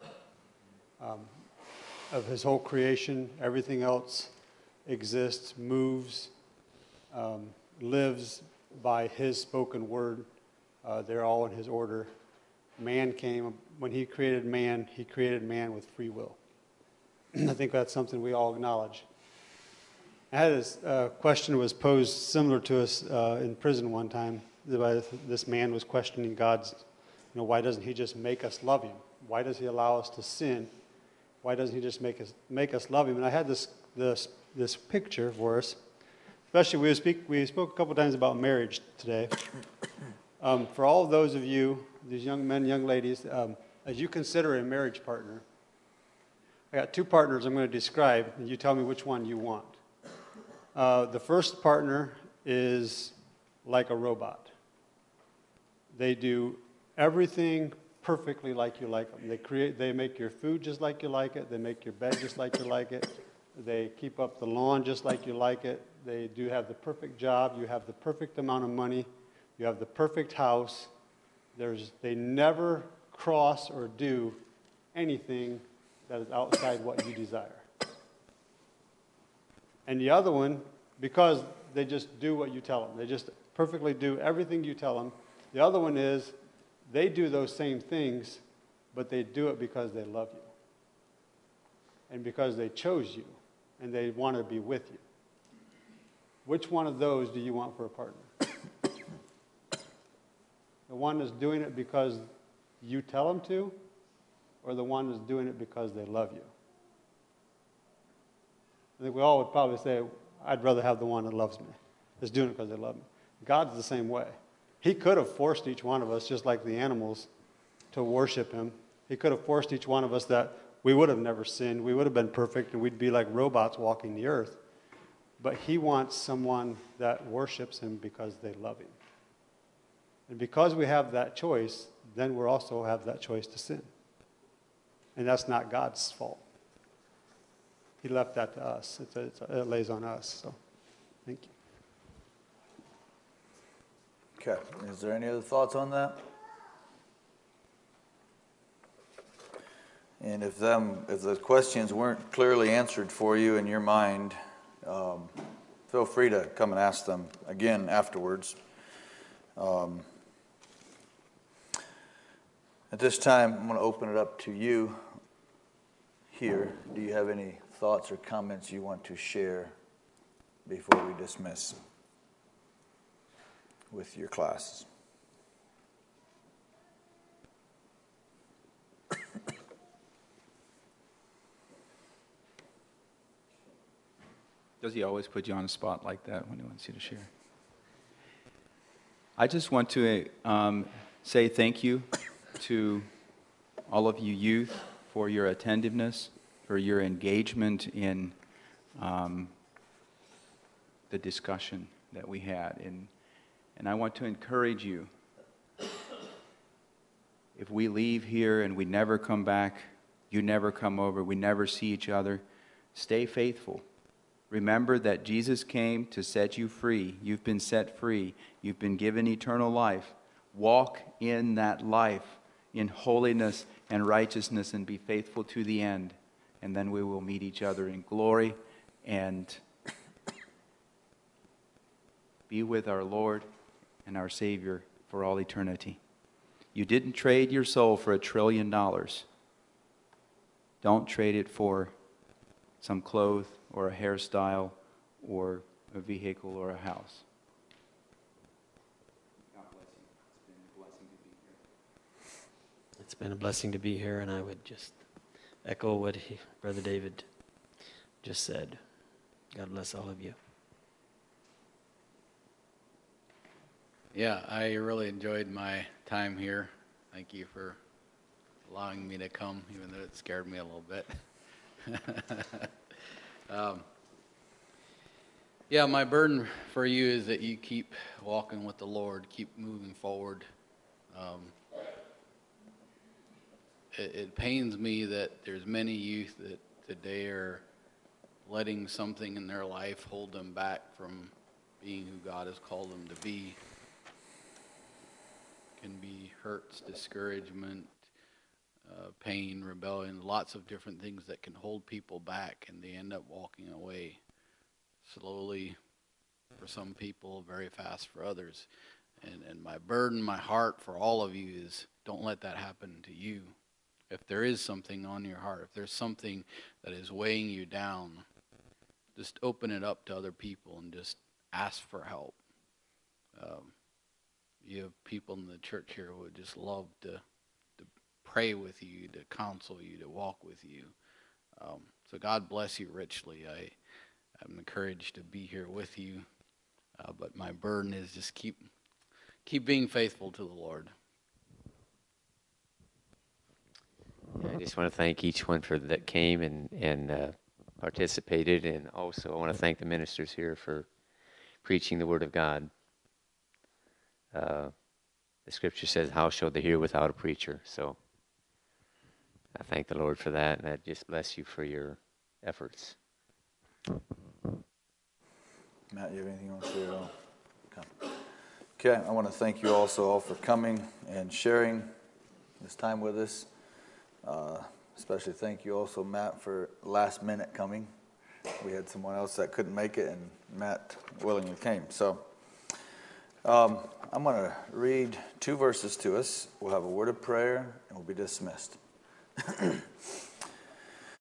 Of his whole creation, everything else exists, moves, lives by his spoken word. They're all in his order. Man came, when he created man with free will. I think that's something we all acknowledge. I had a question was posed similar to us in prison one time. This man was questioning God's, why doesn't he just make us love him? Why does he allow us to sin? Why doesn't he just make us love him? And I had this picture for us. Especially, we spoke a couple times about marriage today. For all of those of you, these young men, young ladies, as you consider a marriage partner, I got two partners I'm going to describe, and you tell me which one you want. The first partner is like a robot. They do everything perfectly like you like them. They make your food just like you like it. They make your bed just like you like it. They keep up the lawn just like you like it. They do have the perfect job. You have the perfect amount of money. You have the perfect house. They never cross or do anything that is outside what you desire. And the other one, because they just do what you tell them. They just perfectly do everything you tell them. The other one is they do those same things, but they do it because they love you. And because they chose you, and they want to be with you. Which one of those do you want for a partner? The one that's doing it because you tell them to, or the one that's doing it because they love you? I think we all would probably say, I'd rather have the one that loves me, that's doing it because they love me. God's the same way. He could have forced each one of us, just like the animals, to worship him. He could have forced each one of us that we would have never sinned, we would have been perfect, and we'd be like robots walking the earth. But he wants someone that worships him because they love him. And because we have that choice, then we also have that choice to sin. And that's not God's fault. He left that to us. It lays on us. So, thank you. Okay. Is there any other thoughts on that? And if the questions weren't clearly answered for you in your mind, feel free to come and ask them again afterwards. At this time, I'm going to open it up to you here. Do you have any thoughts or comments you want to share before we dismiss with your classes? Does he always put you on a spot like that when he wants you to share? I just want to say thank you to all of you youth for your attentiveness, for your engagement in the discussion that we had. And I want to encourage you, if we leave here and we never come back, you never come over, we never see each other, stay faithful. Remember that Jesus came to set you free. You've been set free. You've been given eternal life. Walk in that life in holiness and righteousness and be faithful to the end. And then we will meet each other in glory and be with our Lord and our Savior for all eternity. You didn't trade your soul for $1 trillion. Don't trade it for some clothes or a hairstyle or a vehicle or a house. God bless you. It's been a blessing to be here. It's been a blessing to be here, and I would just echo what Brother David just said. God bless all of you. Yeah, I really enjoyed my time here. Thank you for allowing me to come, even though it scared me a little bit. Yeah, my burden for you is that you keep walking with the Lord, keep moving forward. It pains me that there's many youth that today are letting something in their life hold them back from being who God has called them to be. It can be hurts, discouragement, pain, rebellion, lots of different things that can hold people back, and they end up walking away slowly for some people, very fast for others. And my burden, my heart for all of you is don't let that happen to you. If there is something on your heart, if there's something that is weighing you down, just open it up to other people and just ask for help. You have people in the church here who would just love to pray with you, to counsel you, to walk with you. So God bless you richly. I'm encouraged to be here with you, but my burden is just keep being faithful to the Lord. Yeah, I just want to thank each one that came and participated, and also I want to thank the ministers here for preaching the Word of God. The Scripture says, "How shall they hear without a preacher?" So I thank the Lord for that, and I just bless you for your efforts. Matt, you have anything you want to share at all? Okay, I want to thank you also all for coming and sharing this time with us. Especially thank you also, Matt, for last minute coming. We had someone else that couldn't make it, and Matt willingly came. So I'm going to read 2 verses to us. We'll have a word of prayer, and we'll be dismissed.